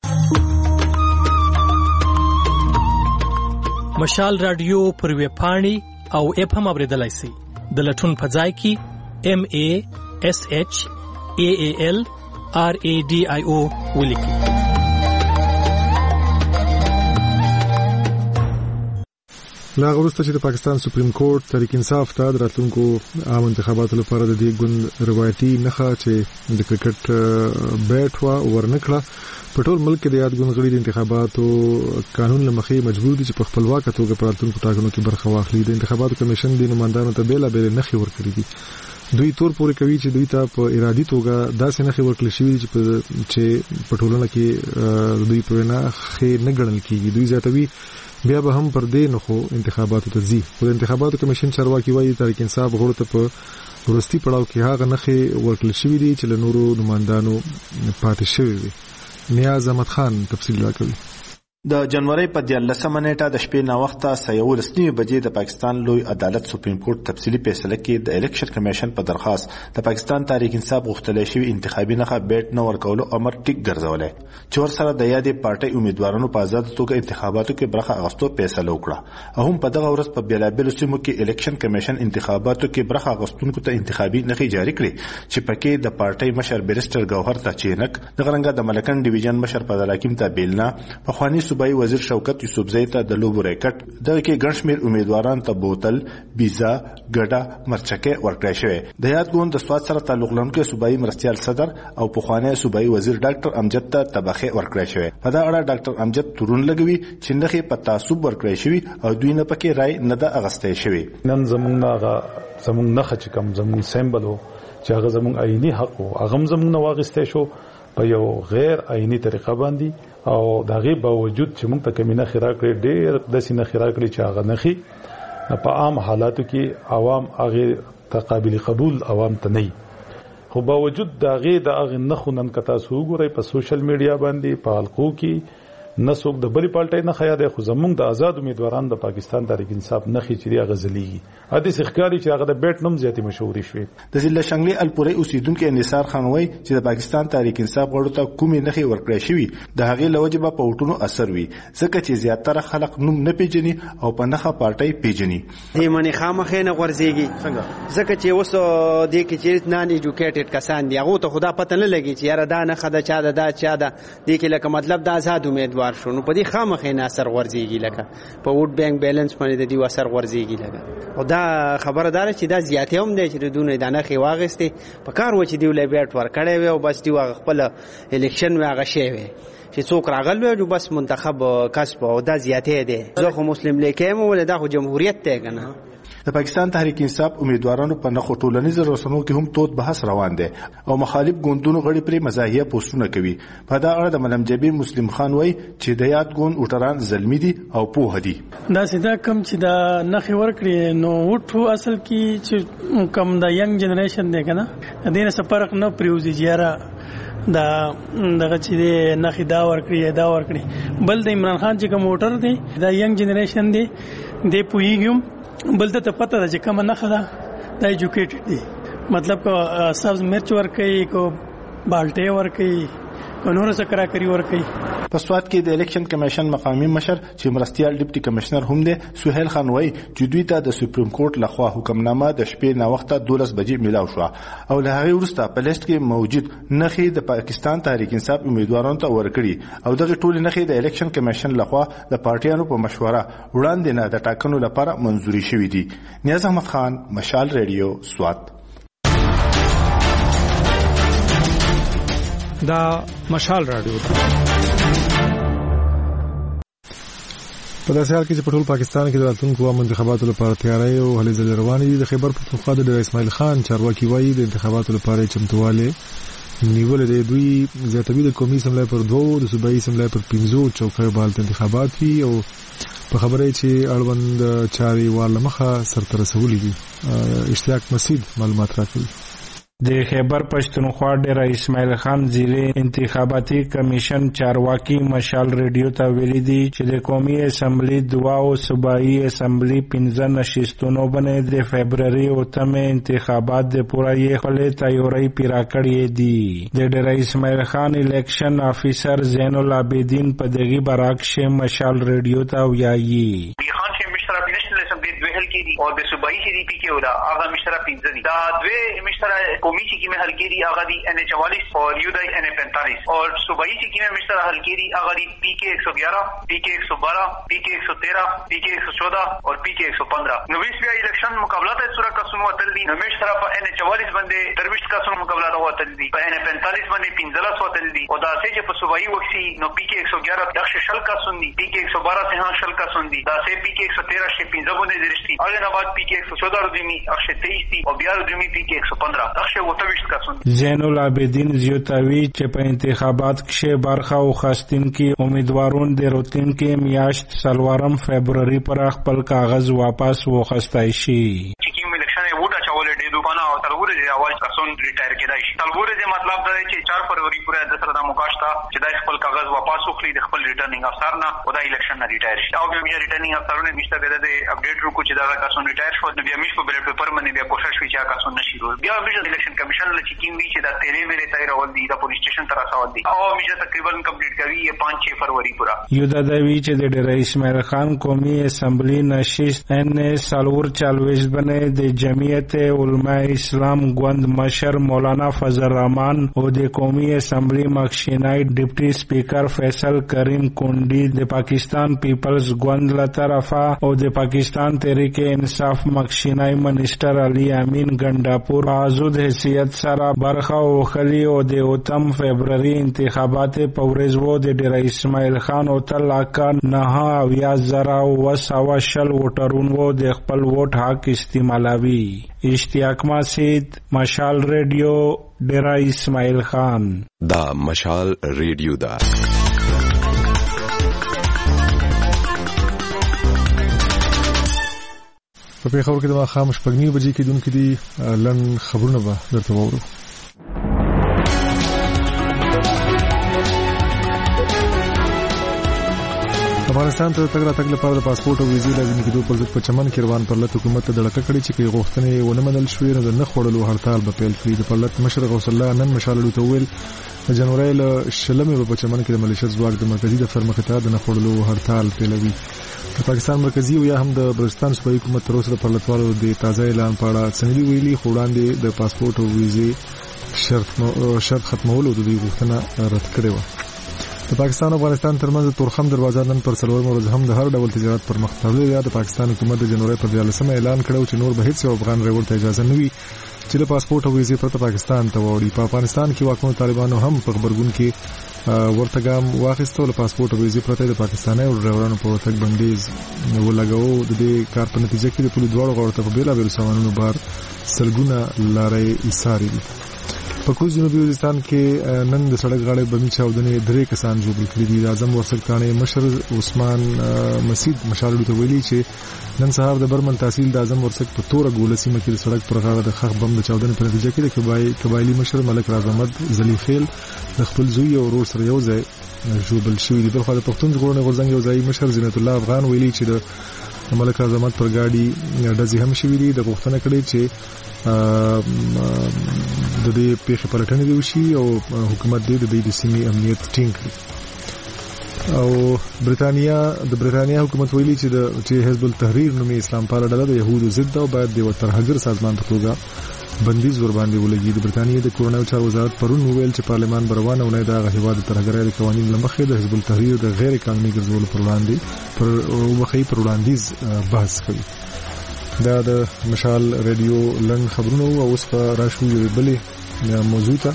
مشال رادیو پر ویب پاڼې او اپ هم اوریدلای شئ. د لټون په ځای کې MASHALRADIO ولیکئ. لا غوښته چې د پاکستان سپریم کورټ تحریک انصاف ته د راتلونکو عام انتخاباتو لپاره د دې ګوند روایتي نخښه چې د کرکټ بیټ ورنکړه په ټول ملک کې د یاد ګوند غړي د انتخاباتو قانون لمخې مجبور دي چې په خپلواک توګه په راتلونکو ټاکنو کې برخه واخلي. د انتخاباتو کمیشن د نمائندانو ته بیلابېل نښې ورکړي دي. دوی تور پورې کوي چې دوی ته په ارادي توګه داسې نښې ورکړل شوي چې په ټولنه کې دوی په وینا ښې نه ګڼل کیږي. دوی زیاتوي بیا به هم پر دې نخو انتخاباتو ته ځي. خو د انتخاباتو کمیشن چارواکي وایي تحریک انصاف غړو ته په وروستي پړاو کې هغه نښې ورکړل شوي دي چې له نورو نمائندانو پاتې شوي وي. نیاز احمد خان تفصیل راکوي. د جنوري په 14مه نیټه د شپې نا وخته 11:30 بجې د پاکستان لوی عدالت سپریم کورټ تفصیلي فیصله کې د الیکشن کمیشن په درخواست د پاکستان تحریک انصاف غوښتل شوی انتخابي نخښه بیٹ نه ورکولو امر ټیک ګرځولای چې ور سره د یادې پارټي امیدوارانو په آزاد توګه انتخاباتو کې برخه اغوستو فیصله وکړه. هم په دغه ورځ په بیلابل سیمو کې الیکشن کمیشن انتخاباتو کې برخه اغوستونکو ته انتخابي نخښه جاری کړې چې پکې د پارټي مشر بیرستر ګوهر تاچینک د غرنګا د ملکن ډیویژن مشر په حکیم ته بیلنا په خواني صوبایي وزیر شوکت یوسفزئی ته د لوبو ریکټ دغه کې ګڼ شمېر امیدواران ته بوتل ویزا ګډه مرچکه ورکړی شوی. د یاد ګوند د سواد سره تعلق لرونکي صوبایي مرستیال صدر او پخوانی صوبایي وزیر ډاکټر امجد ته تبخه ورکړی شوی. په دا اړه ډاکټر امجد تورون لګوي چې نخې په تعصب ورکړی شوی او دوی نه پکې رائے نه ده اغستې شوی. نن زمونږ نه چې کوم زمونږ سیمبل چې هغه زمونږ عیني حق او هغه زمونږ نه واغستې شو په یو غیر عیني طریقه باندې او دغه باوجود چې موږ ته کمینه خیرا کړې ډېر د سینه خیرا کړې چې هغه نخي په عام حالاتو کې عوام هغه تقابل قبول عوام ته نه خو باوجود دا غي د اغه نخونن کتا سو ګوري په سوشل میډیا باندې په حلقو کې نسوک د بلی پالټي نه خیا د خو زمونږ د آزاد امیدواران د پاکستان تحریک انصاف نه خېچري غزليږي حدیث ښکاری چې هغه د بیت نوم زیاتې مشهوري شوې. د ضلع شنگلي الپوري اوسیدونکو انصار خان وای چې د پاکستان تحریک انصاف غړو ته کومې نخي ورکړې شوی د هغه لوجبه په وټونو اثر وی ځکه چې زیاتره خلک نوم نه پیژني او په نخه پارټي پیژني. دې منی خامخې نه ورزيږي ځکه چې اوس د کې چې نان ایجوکیټډ کسان دی هغه ته خدا پته نه لګي چې یاره دا نه خدا چا دا چا دا دې کې لکه مطلب د آزاد امیدوار شنو په دې خامخې نه اثر ورزيږي لکه په ووټ بانک بیلانس باندې د دې اثر ورزيږي لکه او دا خبردار چې دا زیاتې هم دی چې دونه دانه خي واغسته په کار و چې دی ولې بیٹ ور کړي و او بس دی واغ خپل الیکشن واغ شي وي چې څوک راغل و بس منتخب کسب او دا زیاتې دی زه خو مسلم لیکم ول دا خو جمهوریت ته کنه. د پاکستان تحریک انصاف امیدوارانو په نخو ټولنیزو رسنیو کې هم تود بحث روان دی او مخالف ګوندونو غړي پرې مزاحیه پوسټونه کوي. په دا اړه د ملم جبیر مسلم خان وای چې د یاد ګوند وټران زلمی دي او پوه دي. دا سیدا کم چې دا نخي ورکړي نو وټو اصل کې چې کم د ینګ جنریشن دی کنه دینه سفرق نه پریوزي جیاره دا دغه چې نخي دا ورکړي بل د عمران خان چې کوم ووټر دی دا ینګ جنریشن دی د پویګم بل ته پته ده چې کوم نه خدا دا ایجوکیټډ دي مطلب کو سبز مرچ ورکي کو بالټي ورکي کو نور څه کرا کوي ورکي. په سواد کې د الیکشن کمیشن مقامی مشر چې مرستيال ډیپټي کمشنر هم دی سہیل خان وای چې دوی ته د سپریم کورټ لخوا حکمنامه د شپې نه وخته 12 بجې ملاو شو او له هغه وروسته په لیست کې موجود نخي د پاکستان تحریک انصاف امیدوارانو ته ورکړي او دغه ټول نخي د الیکشن کمیشن لخوا د پارټیانو په مشوره وړاندې نه د ټاکنو لپاره منځوري شوې دي. نیاز احمد خان مشال ریډیو سواد. دا مشال رادیو په داسې حال کې چې په ټول پاکستان کې د راتلونکو عام انتخاباتو لپاره تیاری او هلې ځلې روانې دي. د خیبر پښتونخوا د ډیر اسماعیل خان چارواکي وایي د انتخاباتو لپاره چمتواله نیول دي. دوی زیاتوي د قومي اسمبلی پر 2 د صوبایي اسمبلی پر 15 چوکیو بالت انتخابات وي او په خبره چې اړوند چاري والمخه سرته رسولې دي. اشتیاق مسعود معلومات راکوي. د خیبر پښتونخوا ډیر اسماعیل خان ضلع انتخاباتي کمیشن چارواکي مشال ریډیو ته ویلي دي چې د قومي اسمبلی 2 او صوبایي اسمبلی 15 نشستونو باندې د فبرवरी او تمه انتخابات د پوره خلې تیاری پیرا کړی دي. د ډیر اسماعیل خان الیکشن افیسر زین العابدین په دغه براکشه مشال ریډیو ته ویایي اور د صوبایي سی ڈی پی کې ولا هغه مشترا 15 دي دا دوی مشترا قومي سی کې حل کېږي هغه دي ان 44 اور یو دای ان 45 اور صوبایي سی کې مشترا حل کېږي هغه دي پی کې 111 پی کې 112 پی کې 113 پی کې 114 اور پی کې 115 نو ویس بیا الیکشن مقابله ته صورت کا سنو وتل دي نو مشترا په ان 44 باندې درويشت کا سنو مقابله ته وتل دي په ان 45 باندې 15 وتل دي او دا سه چې په صوبایي وکسي نو پی کې 111 دغه شل کا سن دي پی کې 112 سے شل کا سن دي دا سه پی کې 113 سے 15 باندې درشتي اگے بعد پی کے 114 روزمی اخشه 23 تھی اور بیا روزمی پی کے 115 اخشه 28 کا سن. زین العابدین زیوتاوی چې په انتخابات کې برخه او خاستین کې امیدوارون د روتین کې میاشت سلوارم فبرवरी پر خپل کاغذ واپس وخستای شي. او تلوره دی اول کسون ریټایر کېدای شي. تلوره دی مطلب دا چې 4 فروری پورې د سره د مقاشته چې د خپل کاغذ واپس وکړي د خپل ریټرنینګ افسر نه او د الیکشن نه ریټایر شي او بیا ریټرنینګ افسرونه نشته د اپډیټ ورکو چې دا کسون ریټایر شو د بیا میش په بیلټ پیپر باندې بیا کوشش وکړي چې کسون نشي رول بیا میش الیکشن کمیشن له چکین وی چې دا تیرې ویلې تیر اول دی د پولیس سټیشن تر اساو دی او میش تقریبا کمپلیټ کوي 5-6 فروری پورا. یو د دوی چې د ډیر اسماعیل خان قومي اسمبلی نشست ان سالور 40 باندې د جمعیت علماء اسلام ګوند مشر مولانا فضل الرحمن او د قومي اسمبلی مخشینای ډیپټي سپیکر فیصل کریم کونډي د پاکستان پیپلز ګوند له طرفه او د پاکستان تحریک انصاف مخشینای منیسټر علي امین ګنداپور حاضر حیثیت سره برخه واخلي او د 8 فبرवरी انتخابات په ورځ وو د ډیر اسماعیل خان او تلاکا نه او زرا او سواشل وټرون وو د خپل ووټ حق استعمالوي. اشتیاق مسعود مشال ریډیو ډیرا اسماعیل خان. دا مشال ریډیو دا په پیښور کې د خاموش پګنی بجې کې دونکو دي لن خبرونه به درته وورو. افغانستان ته تګ راتګ لپاره د پاسپورت او ویزې لازمي کېدو پر ضد په چمن کې روان پرلط حکومت ته دړکه کړې چې کې غوښتنې ونه منل شوې نو د نه خوړلو هړتال به پیل کړي. د پرلط مشر غوث الله نن مشال ته ویل د جنوري له 20 په چمن کې د ملیشیا ځواک د مرکزی دفتر مخې ته د نه خوړلو هړتال پیلوي. د پاکستان مرکزی او یا هم د بلوچستان صوبایي حکومت تر اوسه د پرلطوالو د تازه اعلان په اړه سندري ویلي خو وړاندې د پاسپورت او ویزې شرط ختمولو د دوی غوښتنه رد کړې و. د پاکستان او افغانستان ترمنځ تورخم دروازه نن پر څلور ورځ هم د هر ډول تجارت پر مخ تړلې. د پاکستان حکومت د جنوري پر 14 اعلان کړو چې نور به هیڅ افغان ریوړ ته اجازه نه وي چې د پاسپورت او ویزې پرته پاکستان ته وړي. په افغانستان کې واکمن طالبانو هم په خبرګون کې ورته ګام واخیستو. له پاسپورت او ویزې پرته د پاکستاني او ډرایورانو په ورتګ بندیز ولګاو. د دې کار په نتیجه کې د پولیسو دواړو غړو ته په بیلابیلو سامانونو بار سلګونه لارې ایساري دي. په کوز جنوبي وزیرستان کې نن د سړک غاړې بمي چاودنې 3 کسان ژوبل کړي دي. اعظم ورسک ثاني مشر عثمان مسعود مشالډو ته ویلي چې نن سهار د برمن تحصیل د اعظم ورسک په تور ګوله سیمه کې د سړک پر غاړه د خخ بم د چاودنې په نتیجه کې د قبایلی مشر ملک راز احمد زلیخیل د خپل زوی او ورور سره یو ځای ژوبل شوی دي. بلخو د پښتون ژغورنې غورځنګ یو ځای مشر زینت الله افغان ویلي چې د ملک راز احمد پر گاډي ډزې هم شوې دي. د غوښتنه کړې چې د دې پیښې پلټنې دی وشي او حکومت دې د دې سیمې امنیت ټینګ کړي. او برتانیا حکومت ویلي چې حزب التحریر نومي اسلام پاله ډله د يهودو ضد او باید د ترهګر سازمان په توګه بندیز ور باندې ولګي. د برتانیا د کورونایي چارو وزارت پرون ویل چې پارلمان بروانه ونه د هیواد ترهګرۍ قوانینو لمخې د حزب التحریر د غیر قانوني ګرځولو پر وړاندیز بحث کوي. دا د مشال رادیو لنډ خبرونه او اوس په راشو یو بلې موضوع ته.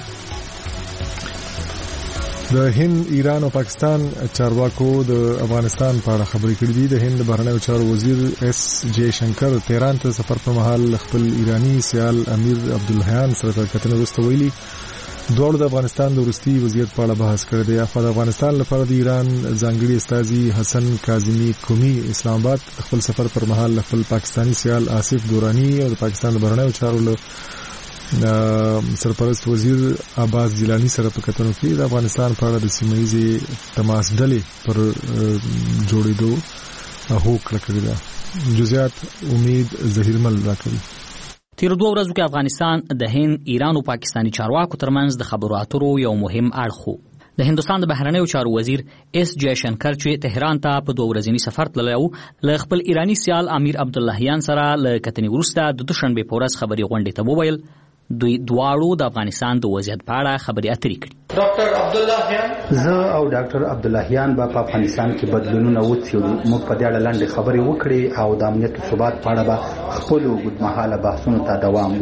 د هند، ایران او پاکستان چارواکو د افغانستان په اړه خبرې کړې دي. د هند بهرنیو چارو وزیر اس جے شنکر تهران ته سفر پر مهال خپل ایرانی سیال امیر عبداللهیان سره کتنه وروسته ویلي دواړو د افغانستان د وروستي وضعیت په اړه بحث کړی دی. د افغانستان لپاره د ایران ځانګړي استازي حسن کاظمي کومي اسلام آباد خپل سفر پر مهال خپل پاکستانی سیال آصف دورانی او د پاکستان د بهرنیو چارو سرپرست وزیر عباس جیلانی سره په کتنو کې د افغانستان په اړه د سیمه‌ییزې تماس ډلې پر جوړېدو هوکړه کړې ده. جزئیات امید ظهیرمل راکوي. تیر 2 ورځو کې افغانستان د هند، ایران او پاکستانی چارواکو ترمنځ د خبرو اترو یو مهم اړخ د هندستان د بهرنیو چارو وزیر اس جے شنکر چې تهران ته په 2 ورځنی سفر تللی و له خپل ایرانی سیال امیر عبداللهیان سره له کتنې وروسته د دوشنبه په ورځ خبري غونډې ته وویل دوی دواړو د افغانستان د وضعیت په اړه خبرې اترې کړې. ډاکټر عبداللهیان زه او ډاکټر عبداللهیان په افغانستان کې بدلونونه وڅېړو. موږ په دې اړه لنډې خبرې وکړې او د امنیت او ثبات په اړه به خپل اوږدمهاله بحثونو ته دوام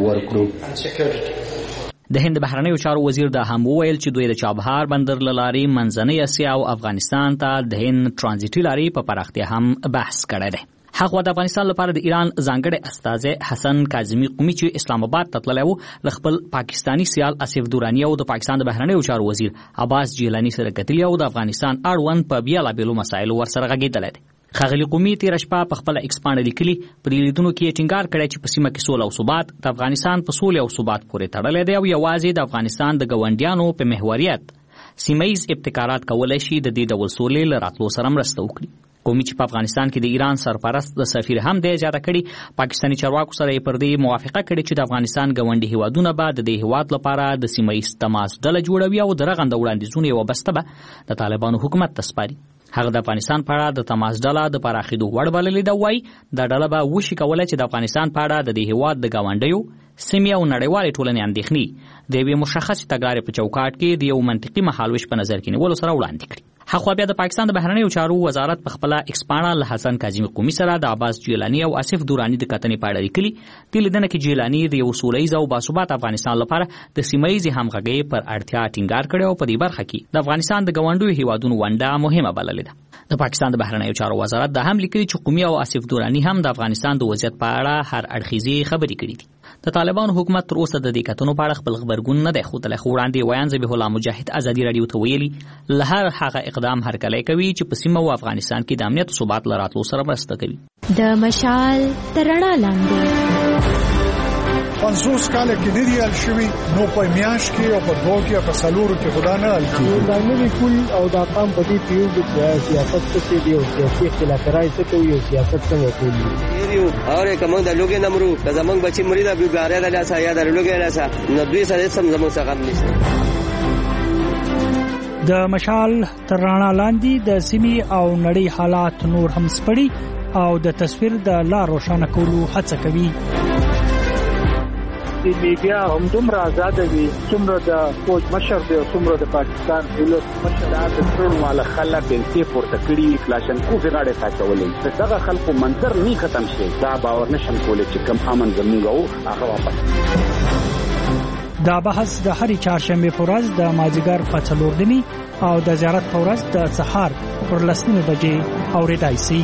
ورکړو. د هند بهرنیو چارو وزیر دا هم وویل چې دوی د چابهار بندر له لارې منځنۍ اسیا او افغانستان ته د هند ترانزیټي لارې په پراختیا هم بحث کړی دی. هغه د افغانستان لپاره د ایران ځانګړي استازی حسن کاظمي قومي چې اسلام آباد ته تللی و له خپل پاکستانی سیال آصف دورانی او د پاکستان د بهرنیو چارو وزیر عباس جیلانی سره کتلي او د افغانستان اړوند په بیلابیلو مسایلو ورسره غږېدلی دی. ښاغلي قومي تېره شپه په خپله ایکس پاڼه لیکلي په دې لیدونو کې یې ټینګار کړی چې په سیمه کې سوله او ثبات د افغانستان په سولې او ثبات پورې تړلی دی او یوازې د افغانستان د ګاونډیانو په محوریت سیمهیز ابتکارات کولی شي د دې ډول سولې له راتلو سره مرسته وکړي. قومي چې په افغانستان کې د ایران سرپرست د سفیر هم دی اجاره کړي پاکستانی چارواکو سره یې پر دې موافقه کړې چې د افغانستان ګاونډي هیوادونه به د دې هیواد لپاره د سیمهییز تماس ډله جوړوي او د رغنده وړاندیزونو یوه بسته به د طالبانو حکومت ته سپاري. هغه د افغانستان په اړه د تماس ډله د پراخېدو وړ بللې ده. وایي دا ډله به وشي کولی چې د افغانستان په اړه د دې هیواد د ګاونډیو سیمې او نړیوالې ټولنې اندېښنې د یوې مشخصې تګلارې په چوکاټ کې د یو منطقي مهالویش په نظر کې نیولو سره وړاندې کړي. هغه بیا د پاکستان د بهرنیو چارو وزارت په خپل ایکس پاڼه له حسن کاظمي قومي سره د عباس جیلانی او آصف دورانی د کتنې په اړه لیکلي. د لیدنه کې جیلانی د یو سولیز او باثباته افغانستان لپاره د سیمهییزې همغږۍ پر اړتیا ټینګار کړی او په دې برخه کې د افغانستان د ګاونډیو هیوادونو ونډه مهمه بللې ده. د پاکستان د بهرنیو چارو وزارت دا هم لیکلي چې قومي او آصف دورانی هم د افغانستان د وضعیت په اړه هر اړخیزې خبرې کړې دي. د طالبانو حکومت تر اوسه د دې کتنو په اړه خپل غبرګون نه دی ښودلی، خو وړاندې ویان ذبیح الله مجاهد ازادي راډیو ته ویلي له هر هغه اقدام هرکلی کوي چې په سیمه او افغانستان کې د امنیت او ثبات له راتلو سره مرسته کوي. د مشال تر رڼا لاندې 50 کال کې نه دی حل شوی نو په میاش کې او په دوه کې په سلورو کې خدا نه حل کیږي دا نوې کول او دا قام په دې پیو د سیاست څخه دی او سیاسي اختلاف راځي ته یو سیاست څنګه کوي یو اور کوم د لوګي نمرو د زمنګ بچی مری د بیګاره د لاسه یا د لوګي لاسه نو دوی سره سم زموږ څخه نشته. د مشال تر رڼا لاندې د سیمې او نړۍ حالات نور هم سپړي او د تصویر د لار روښانه کولو هڅه کوي. د میډیا هم دومره آزاد وي څومره د فوج مشر دی او څومره د پاکستان دولت مشر د ټول مال خلک انتي پورته کړي کلاشنکوف غاړه ساتولې دغه خلکو منظر نه ختم شي دا باور نشم کولای چې کم امن زموږ هغه واپس. دا بحث د هرې چهارشنبه په ورځ د مازیګر په 4 دني او د زیارت په ورځ د سحر پر 10 بجې اوریدای شي.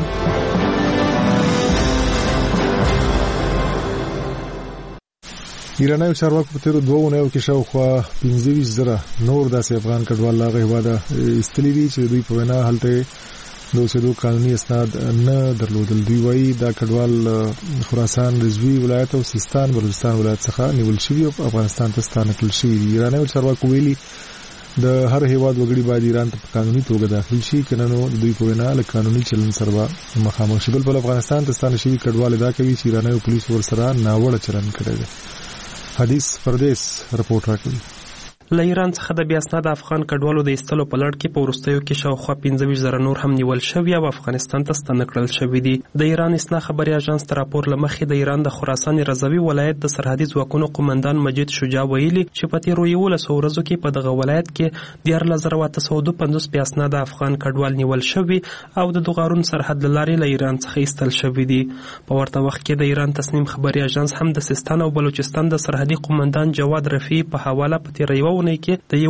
ایراني چارواکو په تیرو 2 اونیو کې شاوخوا 15,000 نور داسې افغان کډوال لاغه هواده استلی دي چې دوی په وینا هلته د اوسېدو قانوني اسناد نه درلودل. دوی وایي دا کډوال خراسان رضوي ولایت او سیستان بلوچستان ولایت څخه نیول شوي او افغانستان ته ستانکل شوي دي. ایراني چارواکو ویلي د هر هیواد وګړي باید ایران ته په قانوني توګه داخل شي کنه نو دوی په وینا له قانوني چلن سره مخامخ شي. بل افغانستان ته ستانه شوي کډوال دا کوي چې ایراني پولیس ورسره ناوړه چلن کړی دی. حدیث پردیس رپورټ راکوي. له ایران څخه د بیا اسناد افغان کډوالو د ایستلو په لړ کې په وروستیو کې شاوخوا 15,000 نور هم نیول شوي او افغانستان ته ستانه کړل شوي دي. د ایران اسنا خبري اژانس تر راپور لمخې د ایران د خراسان رضوي ولایت د سرحدي ځواکونو قومندان مجید شجاع ویلي چې په تیرو 11 ورځو کې په دغه ولایت کې 14,852 بیا اسناد افغان کډوال نیول شوي او د دوغارون سرحد لارې له ایران څخه ایستل شوي دي. په ورته وخت کې د ایران تصنیم خبري اژانس هم د سیستان او بلوچستان د سرحدي قومندان جواد رفیع په حواله په تیر یو ونې کې د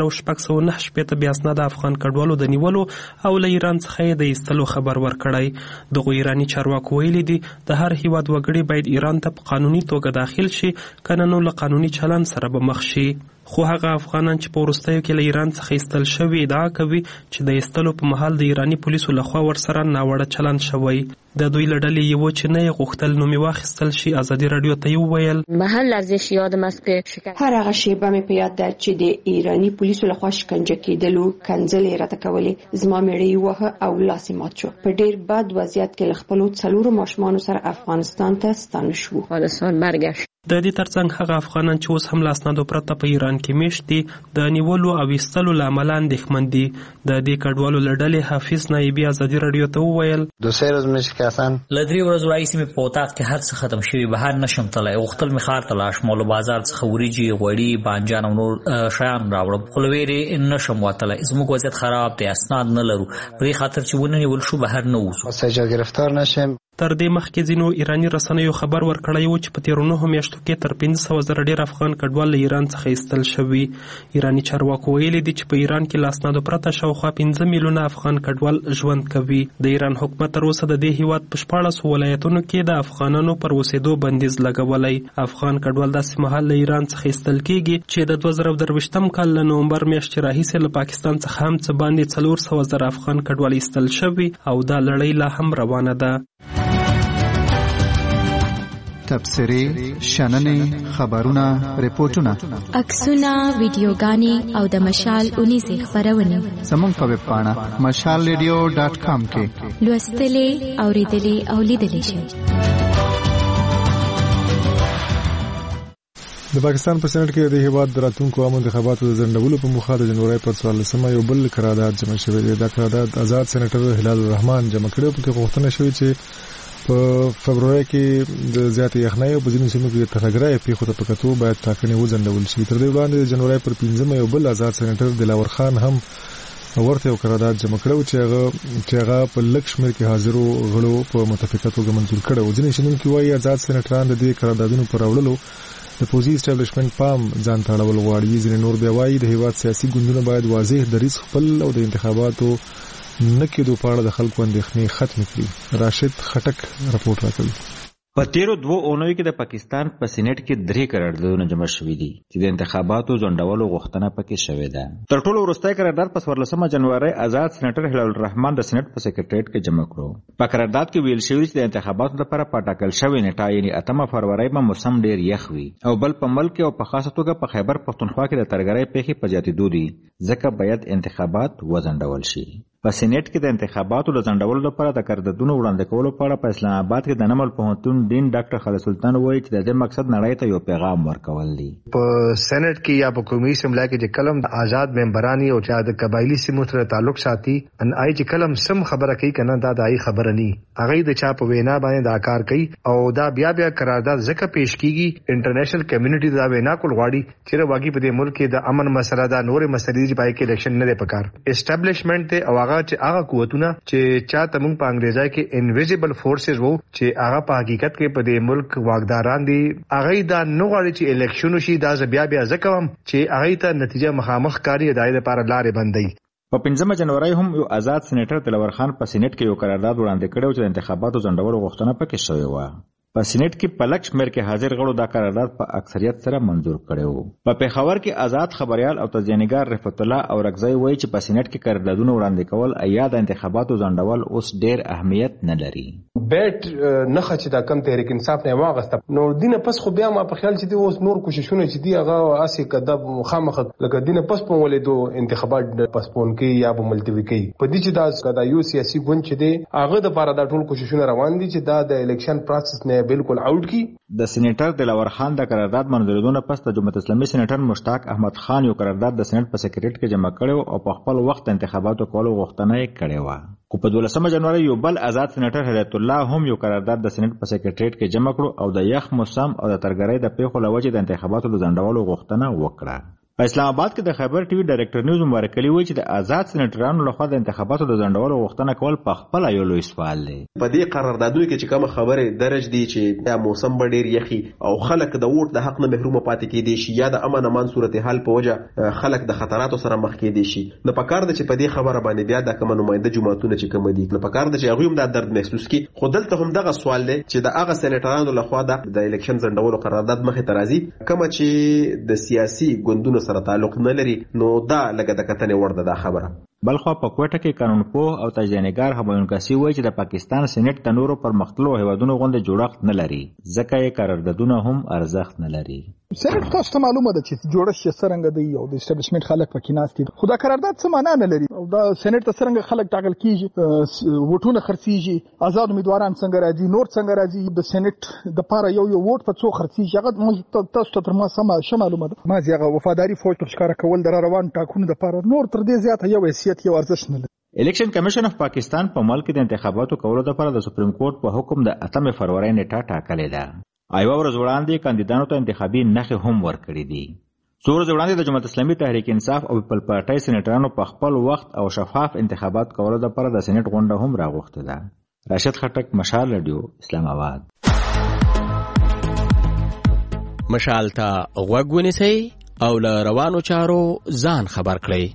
11,609 بیا اسناد افغان کډوالو د نیولو او له ایران څخه د ایستلو خبر ورکړی. د ایرانی چارواکو ویلي دي د هر هیواد وګړي باید ایران ته په قانوني توګه داخل شي کنه نو له قانوني چلن سره به مخ شي. خو هغه افغانان چې په وروستیو کې له ایران څخه ایستل شوي ادعا کوي چې د ایستلو په مهال د ایرانی پولیسو لخوا ورسره ناوړه چلند شوی. د دوی لړلې یو چې نه غوښتل نومي واخیستل شي. ازادي رادیو ته ویل محل ارزش یادم است که هر هغه شیبه مې په یاد ده چې د ایرانی پولیسو لخوا شکنجه کېدلو کنځلې راته کولې زما میړی وه او لاس مات شو. په ډیر بد وضعیت کې خپل 4 ماشومان سره افغانستان ته ستانه شو. افغانستان برګشت. د دې ترڅنګ هغه افغانان چې اوس هم لاسنادو پرته په ایران کې میشت دي د نیولو او ایستلو لامل اندېښمن دي. د دې کډوالو لړلې حافظ نایبي ازادي رادیو ته وویل د سیرز مشکې آسان لدري ورځ راځي مې په وطاق کې هر څه ختم شوی بهر نشم تلای وختل مخار تلاش مول بازار څخه وریجی غوړی بانجان او نور شیان راوړم خو لویری نشم وتلای زموږ وضعیت خراب دی اسناد نه لرو په خاطر چې ونه نیول شو بهر نه وځو سجا گرفتار نشم. تر دې مخکې ځینو ایرانی رسنیو خبر ورکړی و چې په تیر 9 میاشتو کې تر 15,000 ډیر افغان کډوال له ایران څخه ایستل شوي. ایرانی چارواکو ویلي دي چې په ایران کې لاسنادو پرته شاوخوا 15 میلیونه افغان کډوال ژوند کوي. د ایران حکومت تر اوسه د دې هیواد په 14 ولایتونو کې د افغانانو پر اوسېدو بندیز لګولی. افغان کډوال داسې مهال له ایران څخه ایستل کیږي چې د 2023 کال له نومبر میاشتې راهیسې له پاکستان څخه هم څه باندې 400,000 افغان کډوال ایستل شوي او دا لړۍ لا هم روانه ده. تبصرې شننې خبرونه ریپورتونه عکسونه ویډیوګانې او د مشال 19 خبرونه زموږ په ویب پاڼه mashalradio.com کې لوستلې اوریدلې او لیدلې شئ. د پاکستان په سېنات کې د هیواد د راتلونکو عامه انتخاباتو د ځنډولو په موخه د جنوري پر 14 یو بل قرارداد جمع شوی دی. دا قرارداد آزاد سېنیټر هلال الرحمن جمع کړی په کې غوښتنه شوې چې په فبرवरी کې د زیاتې یخنۍ او په ځینو سیمو کې د ترهګرۍ پیښو ته په کتو باید ټاکنې وځنډول شي. تر دې وړاندې د جنوري پر 15 یو بل آزاد سېنیټر دلاور خان هم ورته یو قرارداد جمع کړو چې هغه په لږ شمېر کې حاضرو غړو په متفقه توګه منظور کړو. ځینې شنونکي وایي آزاد سېنیټران د دې قراردادونو پر راوړلو د پوزي اسټابلیشمنت پام ځان ته اړول غواړي. ځینې نور بیا وایي د هیواد سیاسي ګوندونه باید واضح دریځ خپل او د انتخاباتو نه کېدو په اړه د خلکو اندېښنې ختم کړي. راشد خټک رپورټ راکوي. په تیرو 2 اونیو کې د پاکستان په سېنات کې 3 قراردادونه جمع شوي دي چې د انتخاباتو ځنډولو غوښتنه پکې شوې ده. تر ټولو وروستی قرارداد په 14 جنوري آزاد سېنیټر هلال الرحمن د سېنات په سکریټریټ کې جمع کړو. په قرارداد کې ویل شوی چې د انتخاباتو لپاره په ټاکل شوې نیټه یعنې 8 فروری به موسم ډېر یخ وي او بل په ملک او په خاصه توګه په خیبر پښتونخوا کې د ترګرۍ پیښې په زیاتېدو دي ځکه باید انتخابات وځنډول شي. په سېنات کې د انتخاباتو د ځنډولو لپاره د قراردادونو وړاندې کولو په اړه په اسلام آباد کې د نمل پوهنتون ډین ډاکټر خالد سلطان وایي چې د دې مقصد نړۍ ته یو پیغام ورکول دي. په سېنات کې یا په قومي اسمبلی کې چې کلم د آزاد ممبرانی او چې د قبایلی سیمو سره تعلق ساتي ان آی چې کلم سم خبره کوي کنه دا د آی خبره نه هغه د چا په وینا باندې دا کار کوي او دا بیا قرارداد ځکه پیش کیږي انټرنیشنل کمیونټي دا وینا کول غواړي چې واقعي په دې ملک کې د امن مسله دا نورې مسلې چې پای کې الیکشن نه پکار اسټابلیشمنت ته او هغه قوتونه چې چاته موږ په انګریزي کې انویزیبل فورسز وو چې هغه په حقیقت کې په دې ملک واګداران دي هغه دا نو غواړي چې الیکشن شي دا بیا ځکه چې هغه ته نتیجه مخامخ کاری د لپاره لارې بندي. په 15 جنوري هم یو آزاد سېنیټر دلور خان په سېنات کې یو قرارداد وړاندې کړو چې د انتخاباتو ځنډولو غوښتنه پکې شوې و. په سېنات کې په لک شمېر کې حاضر غړو دا قرارداد په اکثریت سره منظور کړی و. په پېښور کې آزاد خبريال او تجزیه‌نګار رفعت الله او رغزی وایي چې په سېنات کې قراردادونه وړاندې کول یا د انتخاباتو ځنډول اوس ډېر اهمیت نه لري. بیٹ نه خچ دا کم تحریک انصاف نه واغسته نو دینه پس خو بیا ما په خیال چې دی اوس نور کوششونه چې دی هغه اسی کده مخامخ لکه دینه پس په ولیدو انتخابات پسپون کې یا په ملتوي کې په دې چې دا کدا یو سیاسي ګوند چې دی هغه د لپاره دا ټول کوششونه روان دي چې دا د الیکشن پروسس نه بالکل آوټ کی. د سېنیټر دلور خان د قرارداد منظوریدونه پس د جمهوریت اسلامي سېنیټر مشتاق احمد خان یو قرارداد د سېنات په سکریټریټ کې جمع کړو او په خپل وخت انتخاباتو کولو غوښتنه یې کړې و. خو په 12 جنوري یو بل آزاد سېنیټر هدایت الله هم یو قرارداد د سېنات په سکریټریټ کې جمع کړو او د یخ موسم او د ترګرۍ د پیښو لوجې د انتخاباتو د ځنډولو غوښتنه وکړه. په اسلام آباد کې د خیبر ټي وي ډایرکټر نیوز مبارک علي وایي چې د آزاد سېنیټرانو لخوا د انتخاباتو د ځنډولو غوښتنه کول په خپل یو لوی سوال دی. په دې قراردادونو کې چې کوم خبره درج دي چې دا موسم به ډیر یخي او خلک د ووټ د حق نه محروم پاتې کېدي شي یا د امن امان صورتحال په وجه خلک د خطراتو سره مخ کېدي شي نو په کار د چې په دې خبره باندې بیا د کوم نماینده جماعتونه چې کوم دي نو په کار د چې هغه هم د درد محسوس کی خو دلته هم دغه سوال دی چې د هغه سېنیټرانو لخوا د الیکشن ځنډولو قرارداد مخې ته راځي کوم چې د سیاسي ګوندونو سره تعلق نه لري نو دا لکه د کتنې ورده دا خبره. بلخوا په کوټه کې قانونپوه او تجزیه‌نګار همایون کاسي وایي چې د پاکستان سېنات د نورو پرمختللو هیوادونو غوندې جوړښت نه لري ځکه یې قراردادونه هم ارزښت نه لري. سېنات تاسو ته معلومه ده چې جوړښت یې څرنګه دی او د اسټابلیشمنت خلک پکې ناست دي خو دا قرارداد څه معنا نه لري او دا سېنات ته څرنګه خلک ټاکل کیږي ووټونه خرڅيږي آزاد امیدواران څنګه راځي نور څنګه راځي د سېنات د پاره یو ووټ په څو خرڅيږي هغه تاسو ته تر ما سم معلومه ده ما زیغه وفاداری فوج پر ښکارا کول در روان ټاکونه د پاره نور تر دې زیات یو حیثیت یو ارزښت نه لري. الیکشن کمیشن اف پاکستان په ملک د انتخاباتو کولو لپاره د سپریم کورټ په حکم د 8 فروری نیټه ټاکلې ده. ایوه ورځ وړاندې کاندیدانو ته انتخابي نښې هم ورکړې دي. څو ورځې وړاندې د جمهوریت اسلامي تحریک انصاف او پیپل پارټۍ سېنیټرانو په خپل وخت او شفاف انتخابات کولو لپاره د سېنات غونډه هم راغوښته ده. راشد خټک، مشال رادیو، اسلام آباد. مشال ته غوږ ونیسئ او له روانو چارو ځان خبر کړئ.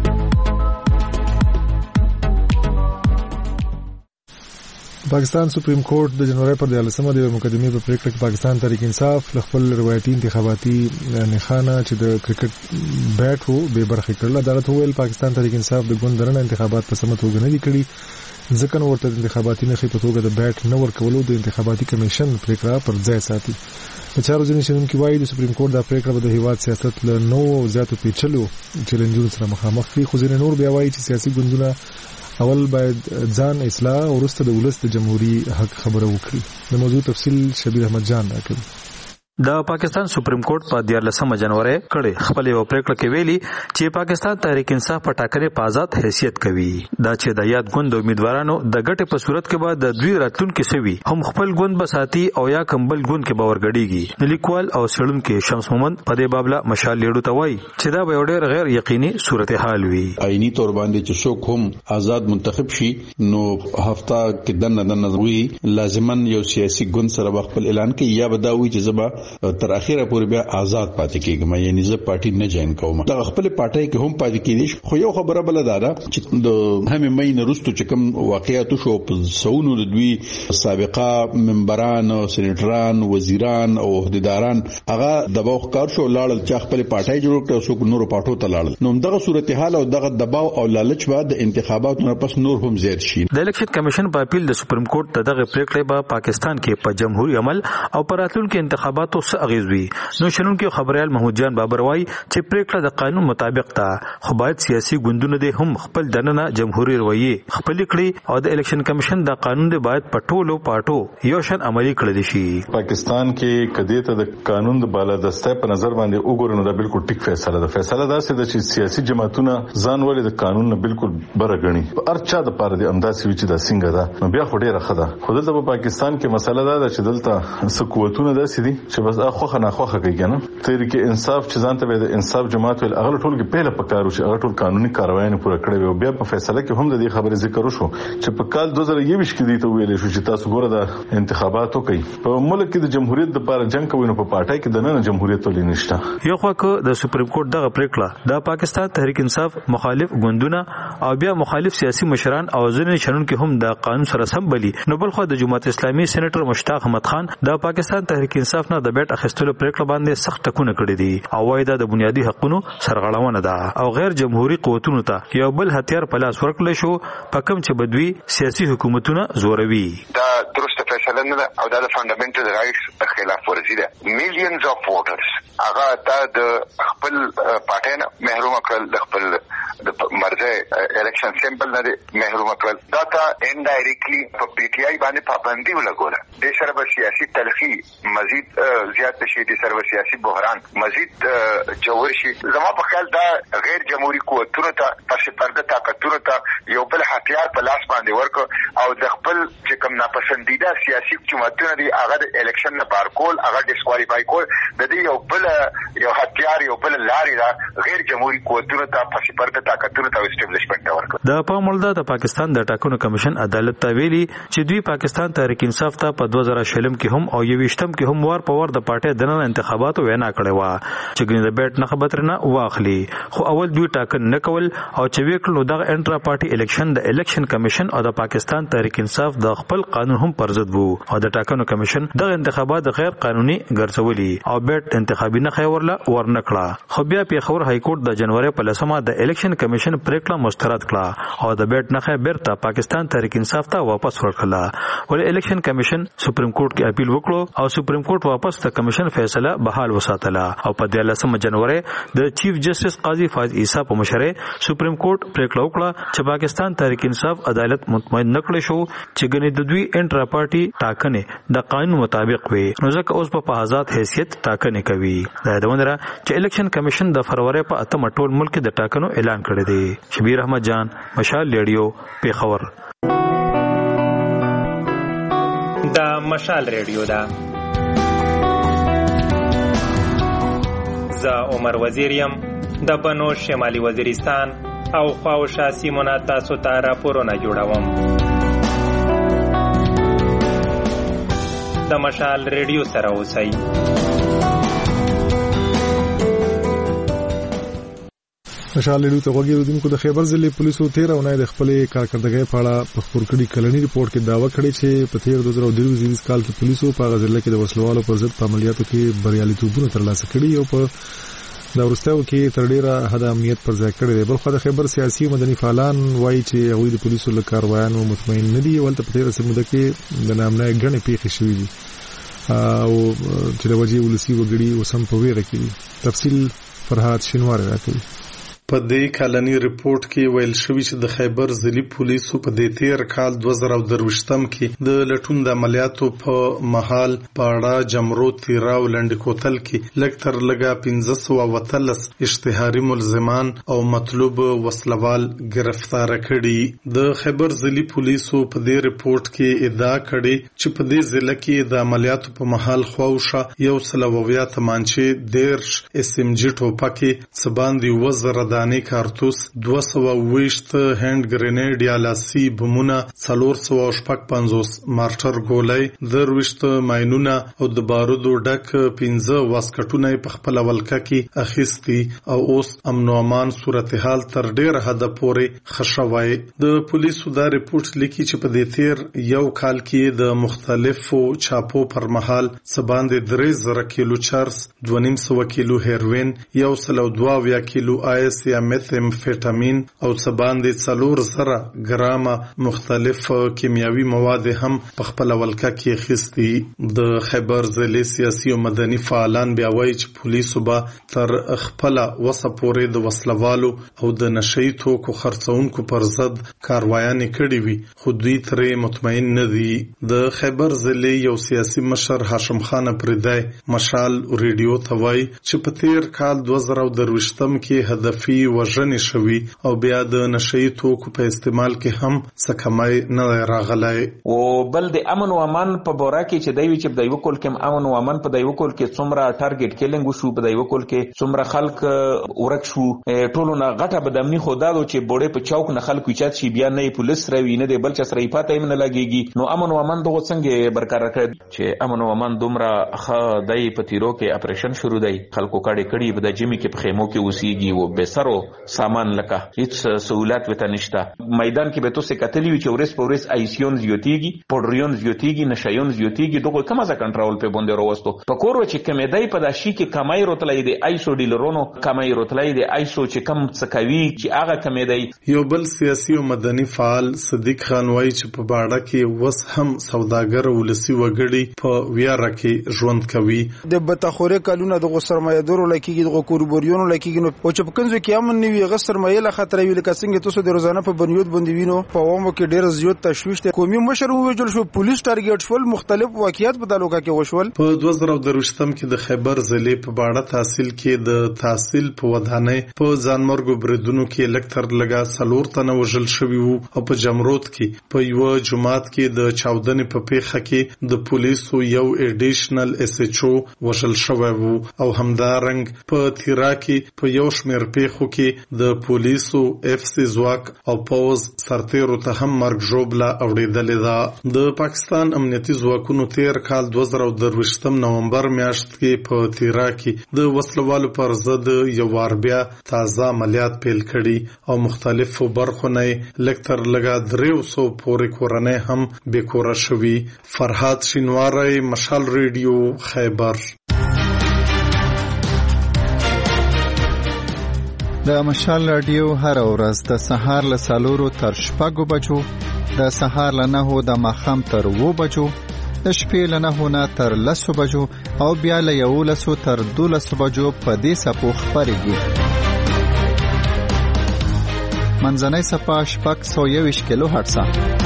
پاکستان سپریم کورټ د جنوري پر 14مه د مقدمې په پریکړه کې پاکستان تحریک انصاف خپل روایتي انتخاباتي نښانه چې د کرکټ بیټ وو به برخه کړل. عدالت وویل پاکستان تحریک انصاف د ګوندرنه انتخابات په سمه توګه نه دي کړي ځکه نو ورته د انتخاباتي نښې په توګه د بیټ نه ورکولو د انتخاباتي کمیشن پریکړه پر ځای ساتي. د چارو ځینې شنونکي وایي د سپریم کورټ دا پریکړه به د هیواد سیاست له نوو زیاتو پیچلو چیلنجونو سره مخامخ کړي خو ځینې نور بیا وایي چې سیاسي ګوندونه اول باید ځان اصلاح او وروسته د ولس د جمهوریت حق خبره وکړي. د موضوع تفصیل شبیر احمد جان راکړي. د پاکستان سپریم کورټ په 14 جنوري کړي خپل یو پریکړه کې ویلي چې پاکستان تحریک انصاف په ټاکنې په آزاد حیثیت کوي دا چې د یاد ګوند امیدوارانو د ګټې په صورت کې به د دوی راتلونکي سوي هم خپل ګوند بساتي او یا کمبل ګوند کې باور غړيږي. لیکوال او سړونکو شمس محمد په دې بابله مشال لیډو ته وایي چې دا به ډېر غیر یقیني صورتحال وي. آئینی تور باندې چې څوک هم آزاد منتخب شي نو هفته کې دنه وی لازمن یو سیاسي ګوند سره خپل اعلان کوي یا بداوي چې زبا تر اخره پورې بیا آزاد پاتې کیږم، یعنی زه پارټي نه جوائن کوم. دا خپل پارټي کې هم پاتې کیږي. خو یو خبره بل ده چې د همې مې نه رستو چې کوم واقعیت شو په سونو د دوی سابقه ممبران او سېنیټران وزیران او عہدیداران هغه دباو کار شو لاړل چې خپل پارټي جوړ کړ او څوک نور پارټو ته لاړل. نو دغه صورتحال او دغه دباو او لالچ بعد د انتخاباتو نه پس نور هم زیات شي. د الیکشن کمیشن په اپیل د سپریم کورټ ته دغه پریکړه به پاکستان کې په جمهوریت عمل او پراتلونکو انتخاباتو سره اغیز وي. نو شنونکو خبريال محمود جان بابر وايي چې پریکړه د قانون مطابق ده، خو باید سیاسي ګوندونه دې هم خپل دننه جمهوریت رویه خپل کړي او د الیکشن کمیشن د قانون دې باید پټولو پاټو یو شان عملی کړل شي. پاکستان کې کدی ته د قانون د بالادسته په نظر باندې وګورنو دا بالکل ټیک فیصله ده. فیصله دا چې سیاسي جماعتونه ځان ولې د قانون نه بالکل برغني ارچا د پاره د امداسي وچ د څنګه ده. نو بیا خو ډیره خده خو دلته په پاکستان کې مسله دا ده چې دلته سکوتونه ده سدي چې بس اخوخه نه خوخه کوي کنه. تحریک انصاف چې ځان ته د انصاف جماعت ول اغل ټول کې پهله پکارو چې اغل ټول قانوني کاروایي پوره کړی او بیا په فیصله کې هم د دې خبرې ذکر وشو چې په کال 2021 کې دی ته ویل شو چې تاسو ګوره د انتخاباتو کوي په ملک کې د جمهوریت لپاره جنگ کوي نو په پارټای کې د نه جمهوریت ولې نشته. یو خو د سپریم کورټ دغه پریکړه د پاکستان تحریک انصاف مخالف ګوندونه او بیا مخالف سیاسي مشران او ځینې شنونکو هم د قانون سره سم بلی. نو بل خو د جماعت اسلامي سېنیټر مشتاق احمد خان د پاکستان تحریک انصاف نه د بیٹ اخیستلو پریکړه باندې سخت ټکونه کړی دي او وايي دا د بنیادی حقوقو سرغړونه ده او غیر جمهوریت قوتونو ته یو بل هتیار په لاس ورکړل شو په کوم چې بدوی سیاسي حکومتونه زوروي. دا درسته فیصله نه ده او دا د فندامنټل رائټس خلاف ورزي ده. میلیونز اف ووټرز هغه د خپل پارټي نه محروم کړل، د خپل د مرزه الیکشن سیمبل نه محروم کړل. دا ته انډایرکټلی په پی ټی آی باندې پابندي ولګوله. د سره به سیاسي تلخی مزید زیات شي، د سره سیاسي بحران مزید جوړ شي. زما په خیال دا غیر جمهوریت قوتونو ته پس پرده طاقتونو ته یو بل هتیار په لاس باندې ورکو او د خپل چې کوم ناپسندیده سیاسي جماعتونه دي هغه د الیکشن نه بار کول، هغه ډیسکوالیفای کول، د دې یو هتیار یو بل لاري دا غیر جمهوریت قوتونو ته پس پرده طاقتونو ته اسټابلیشمنت ورکو. د پامولدا د پاکستان د ټاکنو کمیشن عدالت ته ویلي چې دوی پاکستان تحریک انصاف ته په 2020 کې هم او 2020 کې هم وار په وار د پارټي دننه انتخاباتو وینا کړې و چې ګنې د بیٹ نه خبر نه واخلي. خو اول دوی ټاکن نه کول او چې وکړو دغه انټرا پارټي الیکشن د الیکشن کمیشن او د پاکستان تحریک انصاف د خپل قانون هم پرځد وو او د ټاکنو کمیشن دغه انتخابات غیر قانوني ګرځولي او بیٹ انتخابي نه خیورله ورنکړه. خو بیا پیښور های کورټ د جنوري په لسمه د الیکشن کمیشن پریکړه مسترد کړه او د بیٹ نه بیرته پاکستان تحریک انصاف ته واپس ورکړه. ولې الیکشن کمیشن سپریم کورټ کې اپیل وکړو او سپریم کورټ واپس د کمیشن فیصله بحال وساتله او په 13 جنوري د چیف جسټس قاضي فاضل عیسی په مشرۍ سپریم کورټ پریکړه وکړه چې پاکستان تحریک انصاف عدالت مطمئن نکړي شو چې ګنې د دوی انټرا پارټي ټاکنې د قانون مطابق وي نو ځکه اوس په آزاد حیثیت ټاکنې کوي. دا د وندره چې الیکشن کمیشن د فروری په 8 ټول ملک د ټاکنو اعلان کړی دی. شبیر احمد جان، مشال ریډیو، پیښور. دا مشال ریډیو ده. زه عمر وزیر یم د بنو شمالي وزیرستان او خواوشا سیمونه تاسو ته راپورونه جوړوم. د مشال ریډیو سره اوسئ. مشال ریډیو ته وګورئ د خیبر ضلع پولیسو 13 اونۍ د خپل کارکردګۍ په اړه په خبر کړي کلنی ریپورت کې داوا کړی چې په 2023 کال کې پولیسو په غزل کې د وسلوالو پر ضد په عملیاتو کې بریالیتوبونه ترلاسه کړي او په دا ورستاو کې تر ډیره حد امنیت پر ځای کړی دی. بلخو د خیبر سیاسي مدني فعالان وایي چې هغوی د پولیسو له کاروایانو مطمئن نه دي. ولته په 13 سموده کې د نامنای غنې پیښې شوې دي او چې د وجې ولسی وګړي وسم په ویره کې دي. تفصیل فرهاد شینوار راکوي. په دې کلنی ریپورت کې ویل شوی چې د خیبر ضلع پولیسو په دې 13 کال 2023 کې د لټون د عملیاتو په محل پاړه جمرو تیراو لنډ کوتل کې لکتر لګا 1513 اشتهاري ملزمان او مطلوب وسلوال گرفتار کړي. د خیبر ضلع پولیسو په دې ریپورت کې ادعا کړې چې په دې ضلع کې د عملیاتو په محل خواوشه یو سلوویا تمانچه 10 SMG ټوپکې سباندي وزره دانې کارتوس 220 هند ګرینیډ یا لاسي بمونه 450 مارټر ګولۍ 20 ماینونه او د بارودو ډک 15 واسکټونه په خپل ولکه کې اخیستي او اوس امن او امان صورتحال تر ډیر حد پورې خښوي. د پولیسو دا ریپورت لیکي چې په دې تیر یو کال کې د مختلفو چاپو پر مهال سباندې 3000 کیلو چرس 250 کیلو هیروین 102 کیلو آیس یا میثامفیټامین او سباندې 4000 ګرام مختلف کیمیاوي مواد هم په خپل ولکه کې اخیستي. د خیبر ضلع سیاسي او مدني فعالان بیا وایي چې پولیسو به تر خپل وسه پورې د وسلوالو او د نشئی توکو خرڅونکو پر ضد کاروایانې کړې وي، خو دوی ترې مطمئن نه دي. د خیبر ضلع یو سیاسي مشر هاشم خان پردای مشال ریډیو ته وایي چې په تیر کال 2023 کې هدفي وژنې شوي او بیا د نشئی توکو په استعمال کې هم څه کمی نه راغلی. او بل د امن او امان په بوره کې چې دوی چې په دایو کول کې امن او امان په دایو کول کې څومره ټارګټ کیلینګ وشو، په دایو کول کې څومره خلک ورک شو، ټولو نه غټه بدامني خو دا چې بوړې په چوک نه خلک چات شي بیا نه پولیس راوي نه د بل چا سره پاتې هم نه لګيږي. نو امن او امان دغه څنګه برقرار کړي چې امن او امان دومره خ دای په تیرو کې اپریشن شروع دی، خلکو کړي په د جمی کې په خیمو کې اوسېږي او به سرو سامان لکه هیڅ سہولت وته نشته. میدان کې به تاسو کتلی چې ورس په ورس آیسیون زیاتیږي، پودریون زیاتیږي، نشایون زیاتیږي، دغه کومه ځا کنټرول په باندې راوستو په کور چې کمیدای په داشي کې کمای روتلای دی آیسو ډیلرونو کمای روتلای دی آیسو چې کم څکوي چې هغه کمیدای. یو بل سیاسي او مدني فعال صدیق خان وایي چې په باړه کې وس هم سوداګر ولسی وګړي په ویاره کې ژوند کوي. د بتخوره کلونه د سرمایه‌دارو لکېږي د کوربوریونو لکېږي نو او چې په کنځو کې امن نیوي غ سرمایه له خطر ویل کسنګ تاسو د روزانه په بنیاد باندې وینو په عوامو کې ډېر زیات تشویش ته قومي مشر وویل شو، پولیس ټارګټ شول، مختلف واقعیت په تعلقه کې وشول. په 2023 کې د خیبر ضلع په باړه تحصیل کې د تحصیل په ودانۍ په ځانمرګو بریدونو کې لکتر لگا 4 تنه وژل شوی وو او په جمرود کې په یو جماعت کې د چاودنې په پیښه کې د پولیسو یو اډیشنل اس ایچ او وژل شوی وو او همدارنګ په تیرا کې په یو شمېر پیښو کې د پولیسو اف سی ځواک او پوز سرتیرو ته هم مرګ ژوبله اوریدلې ده. د پاکستان امنیتي ځواکونو تیر کال 2023 نومبر میاشت کې په تیرا کې د وسلوالو پر ضد یو وار بیا تازه عملیات پیل کړي او مختلفو برخو نه لکتر لگا 300 پورې کورنۍ هم بیکوره شوي. فرهاد شینواری، مشال ریډیو، خیبر. د مشال رادیو هر ورځ د سهار له 4 تر 6 بجو، د سهار له 9 د ماښام تر 2 بجو، د شپې له 9 نه تر 10 بجو او بیا له 11 تر 12 بجو په دې سپو خبرېږي. منځنۍ صفه 621 کیلو هرتز،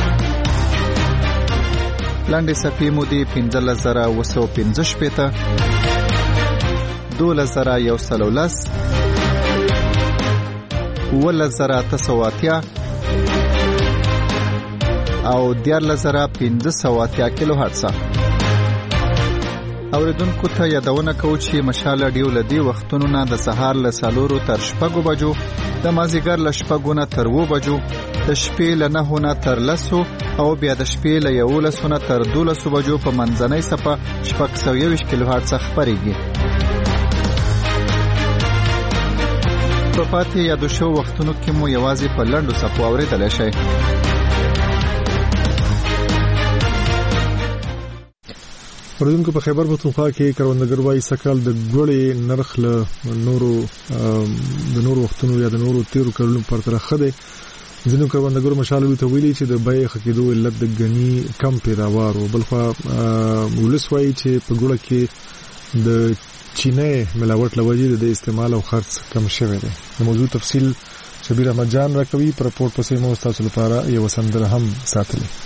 لاندې صفې مودې 15915 12110 11980 او 14580 کیلو هرتز. اوریدونکو ته یادونه کوو چې مشال رادیو لدی وختونو نه د سهار له 4 تر 6 بجو، د مازیګر له 6 نه تر 2 بجو، د شپې له 9 نه تر 10 او بیا د شپې له 11 نه تر 12 بجو په منځنۍ صفه 621 کیلو هرتز خبرېږي. په پاتې یادو شو وختونو کې مو یوازې په لنډو صفو اورېدلی شئ. اوریدونکو په خیبر پختونخوا کې کروندګر وايي سکهال د ګوړې نرخ له نورو وختونو یا د نورو تیرو کلونو پرتله ښه دی. ځینو کروندګرو مشالوي ته ویلي چې د بیې ښه کېدو علت د ګني کم پیداوار و. بلخوا ولس وايي چې په ګوړه کې د چینه ملاوټ لوجې د استعمال او خرڅ کم شوی دی. د موضوع تفصیل شبیر احمد جان راکوي. پر رپورټ پسې مو تاسو لپاره یو سندره هم ساتلې.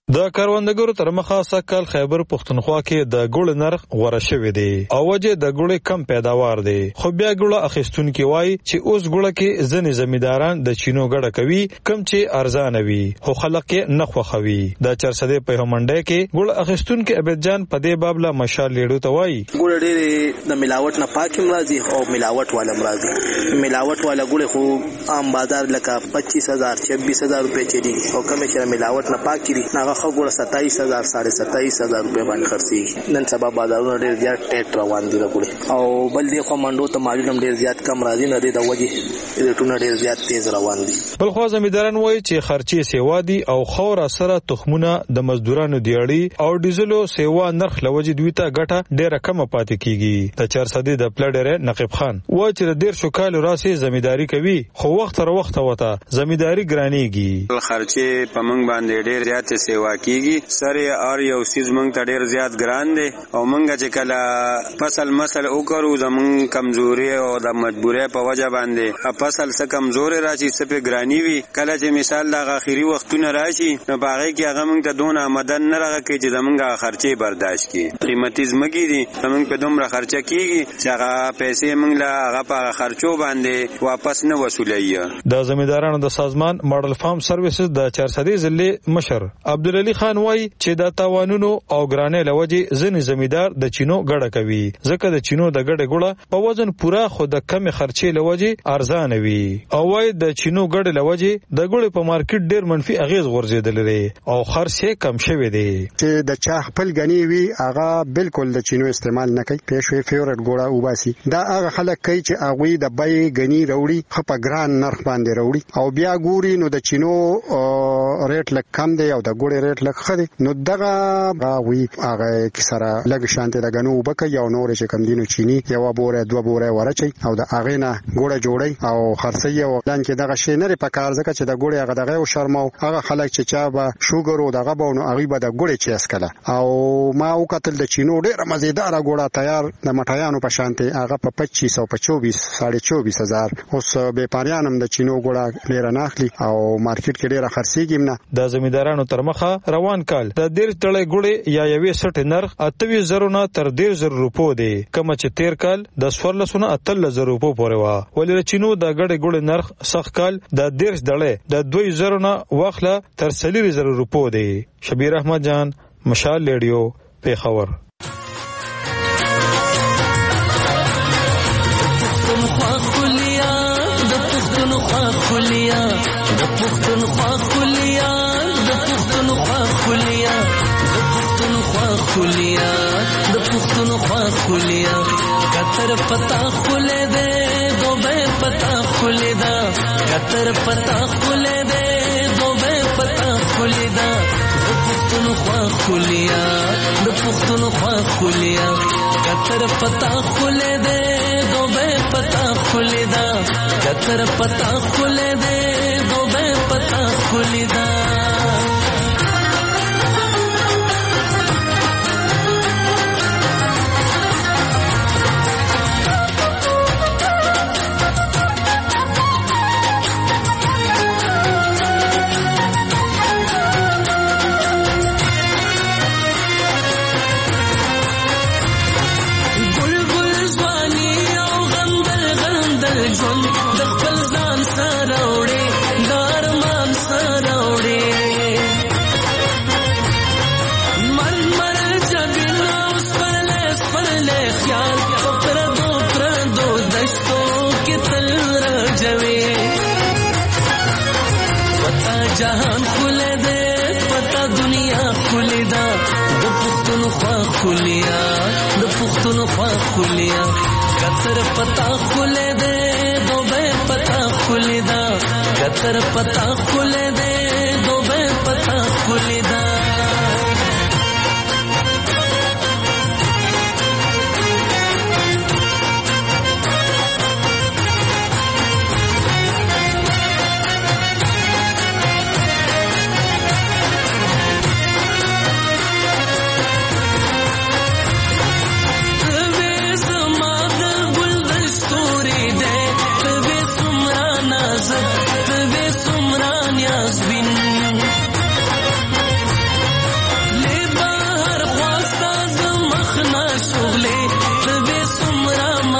د کاروندګرو تر مخه سکل خیبر پښتونخوا کې د ګوړ نرخ غوړه شوی دی او وجه د ګوړ کم پیداوار دی خو بیا ګوړه اخیستونکو وای چې اوس ګوړه کې ځنې زمینداران د چینو ګډه کوي کم چې ارزان وي خو خلک یې نه خوښوي د چرسده په همنډه کې ګوړ اخیستونکو عبد جان په دې باب لا مشال لیډو ته وای ګوړ ډېر د ملاوت نه پاک مرادي او ملاوت والا مرادي ملاوت والا ګوړ خو عام بازار لکه 25000 26000 روپے چي او کوم چې ملاوت نه پاک کړي هغه خو 27000 27000 روپے باندې خرڅي نن سبا بازارونه ډېر زیات ټیټ روان دي ګوړ او بل دی خو منډو ته معلوم ډېر زیات کم راځي نه دی د وجه ریټونه ډېر زیات تیز روان دي بل خو زمینداران وایي چې خرچي سیوا دي او خور سره تخمونه د مزدورانو دیړي او ډیزلو سیوا نرخ لوجه دوی ته ګټه ډېر کم پاتې کیږي د چرسدي د پلډر نقیب خان وایي چې ډېر شو کال راسي زمینداری کوي خو وخت تر وخت وته زمینداری ګرانیږي خرچي پمنګ باندې ډېر زیات سیوا کیږي سره اور یو سیز مونږ ته ډیر زیات ګران دي او مونږ چې کله فصل مسل وکړو زمون کمزوري او د مجبورۍ په وجه باندې فصل څخه کمزوري راشي سپه ګرانی وي کله چې مثال د اخیری وختونه راشي نو باغې کې هغه مونږ ته دون آمدن نه راغی چې زمونږه خرچي برداشت کړي قیمتي زمګي دي زمونږ په دومره خرچه کیږي چې هغه پیسې مونږ لا هغه په خرچو باندې واپس نه وصولایي د زمیندارانو د سازمان ماډل فارم سرویسز د 400 ضلع مشر عبدالعلی خان وای چې د تاوانونو او ګرانې لوجه ځنې زمیدار د چینو ګډه کوي ځکه د چینو د ګډه ګړه په وزن پورا خو د کم خرچې لوجه ارزان وي او وای د چینو ګډه لوجه د ګړې په مارکیټ ډیر منفي اغیز غورځیدل لري او خرڅه کم شوی دی چې د چا خپل غنی وي هغه بالکل د چینو استعمال نه کوي پېښوي فیورټ ګوړه وباسي دا هغه خلک کوي چې هغه د بای غنی وروړي خپ ګران نرخ باندې وروړي او بیا ګوري نو د چینو ریټ لک کم دی او د ګوړې ریټ لک خدي نو دغه راوي هغه کسره لګ شانته دغنو وبکه یو نور چې کم دینو چینی یو بوره دوه بوره ورچي او د اغه نه ګوړه جوړي او خرڅي او لان کې دغه شی نه په کار ځکه چې د ګوړې هغه دغه شرمو هغه خلک چې چا به شوګر او دغه بونو هغه به د ګوړې چیس کله او ما وکتل د چینو ډیره مزیدار ګوړه تیار د مټایانو په شانته هغه په 2500 په 24000 اوس به پاریانم د چینو ګوړه ډیره ناخلی او مارکیټ کې ډیره خرڅيږي نه د زمیندارانو تر مخه روان کال د ډیر تړې ګوړې یا یوې سټ نرخ 28,000 نه تر 1,000 روپو دی کوم چې تیر کال د 1400 نه 13,000 روپو پورې وا ولې چینو د ګړې ګوړې نرخ سخت کال د 10 دړې د 2,000 نه واخله تر 3,000 روپو دی شبیر احمد جان مشال لیډیو پیښور कतर पता खुले दे दो बे पता खुले दा कतर पता खुले दे दो बे पता खुले दा पुख्तनख्वा खुलिया दो पुख्तनख्वा खुलिया कतर पता खुले दे दो बे पता खुले दा कतर पता खुले दे दो बे पता खुले दा जहान खुले दे पता दुनिया खुले दा दो पुख्तनख्वा खुलिया दो पुख्तनख्वा खुलिया कतर पता खुले दे दो बे पता खुले दा कतर पता खुले दे दो बे पता खुले दा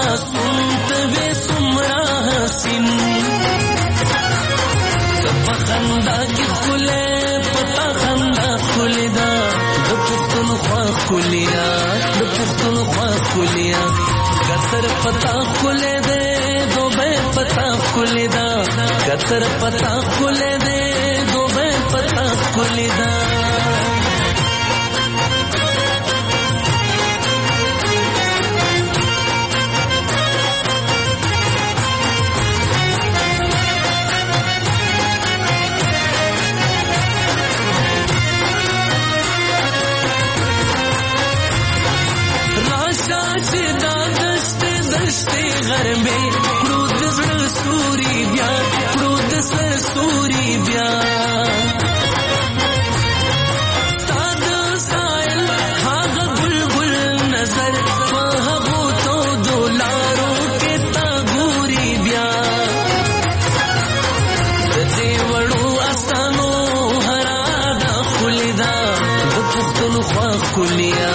معصوم ته سمرا حسین خندا کی خله پتا خندا خلدا د پختونخوا خلیا د پختونخوا خلیا کتر پتا خله دے دوبه پتا خلدا کتر پتا خله دے دوبه پتا خلدا घर में क्रोध सूरी ब्या क्रोध सूरी ब्या साद सायल हाग बुलबुल नजर महबू तो दुलारों के तागूरी ब्या देवड़ू आसानो हरादा खुलिदा पुख्तनख्वा खुलिया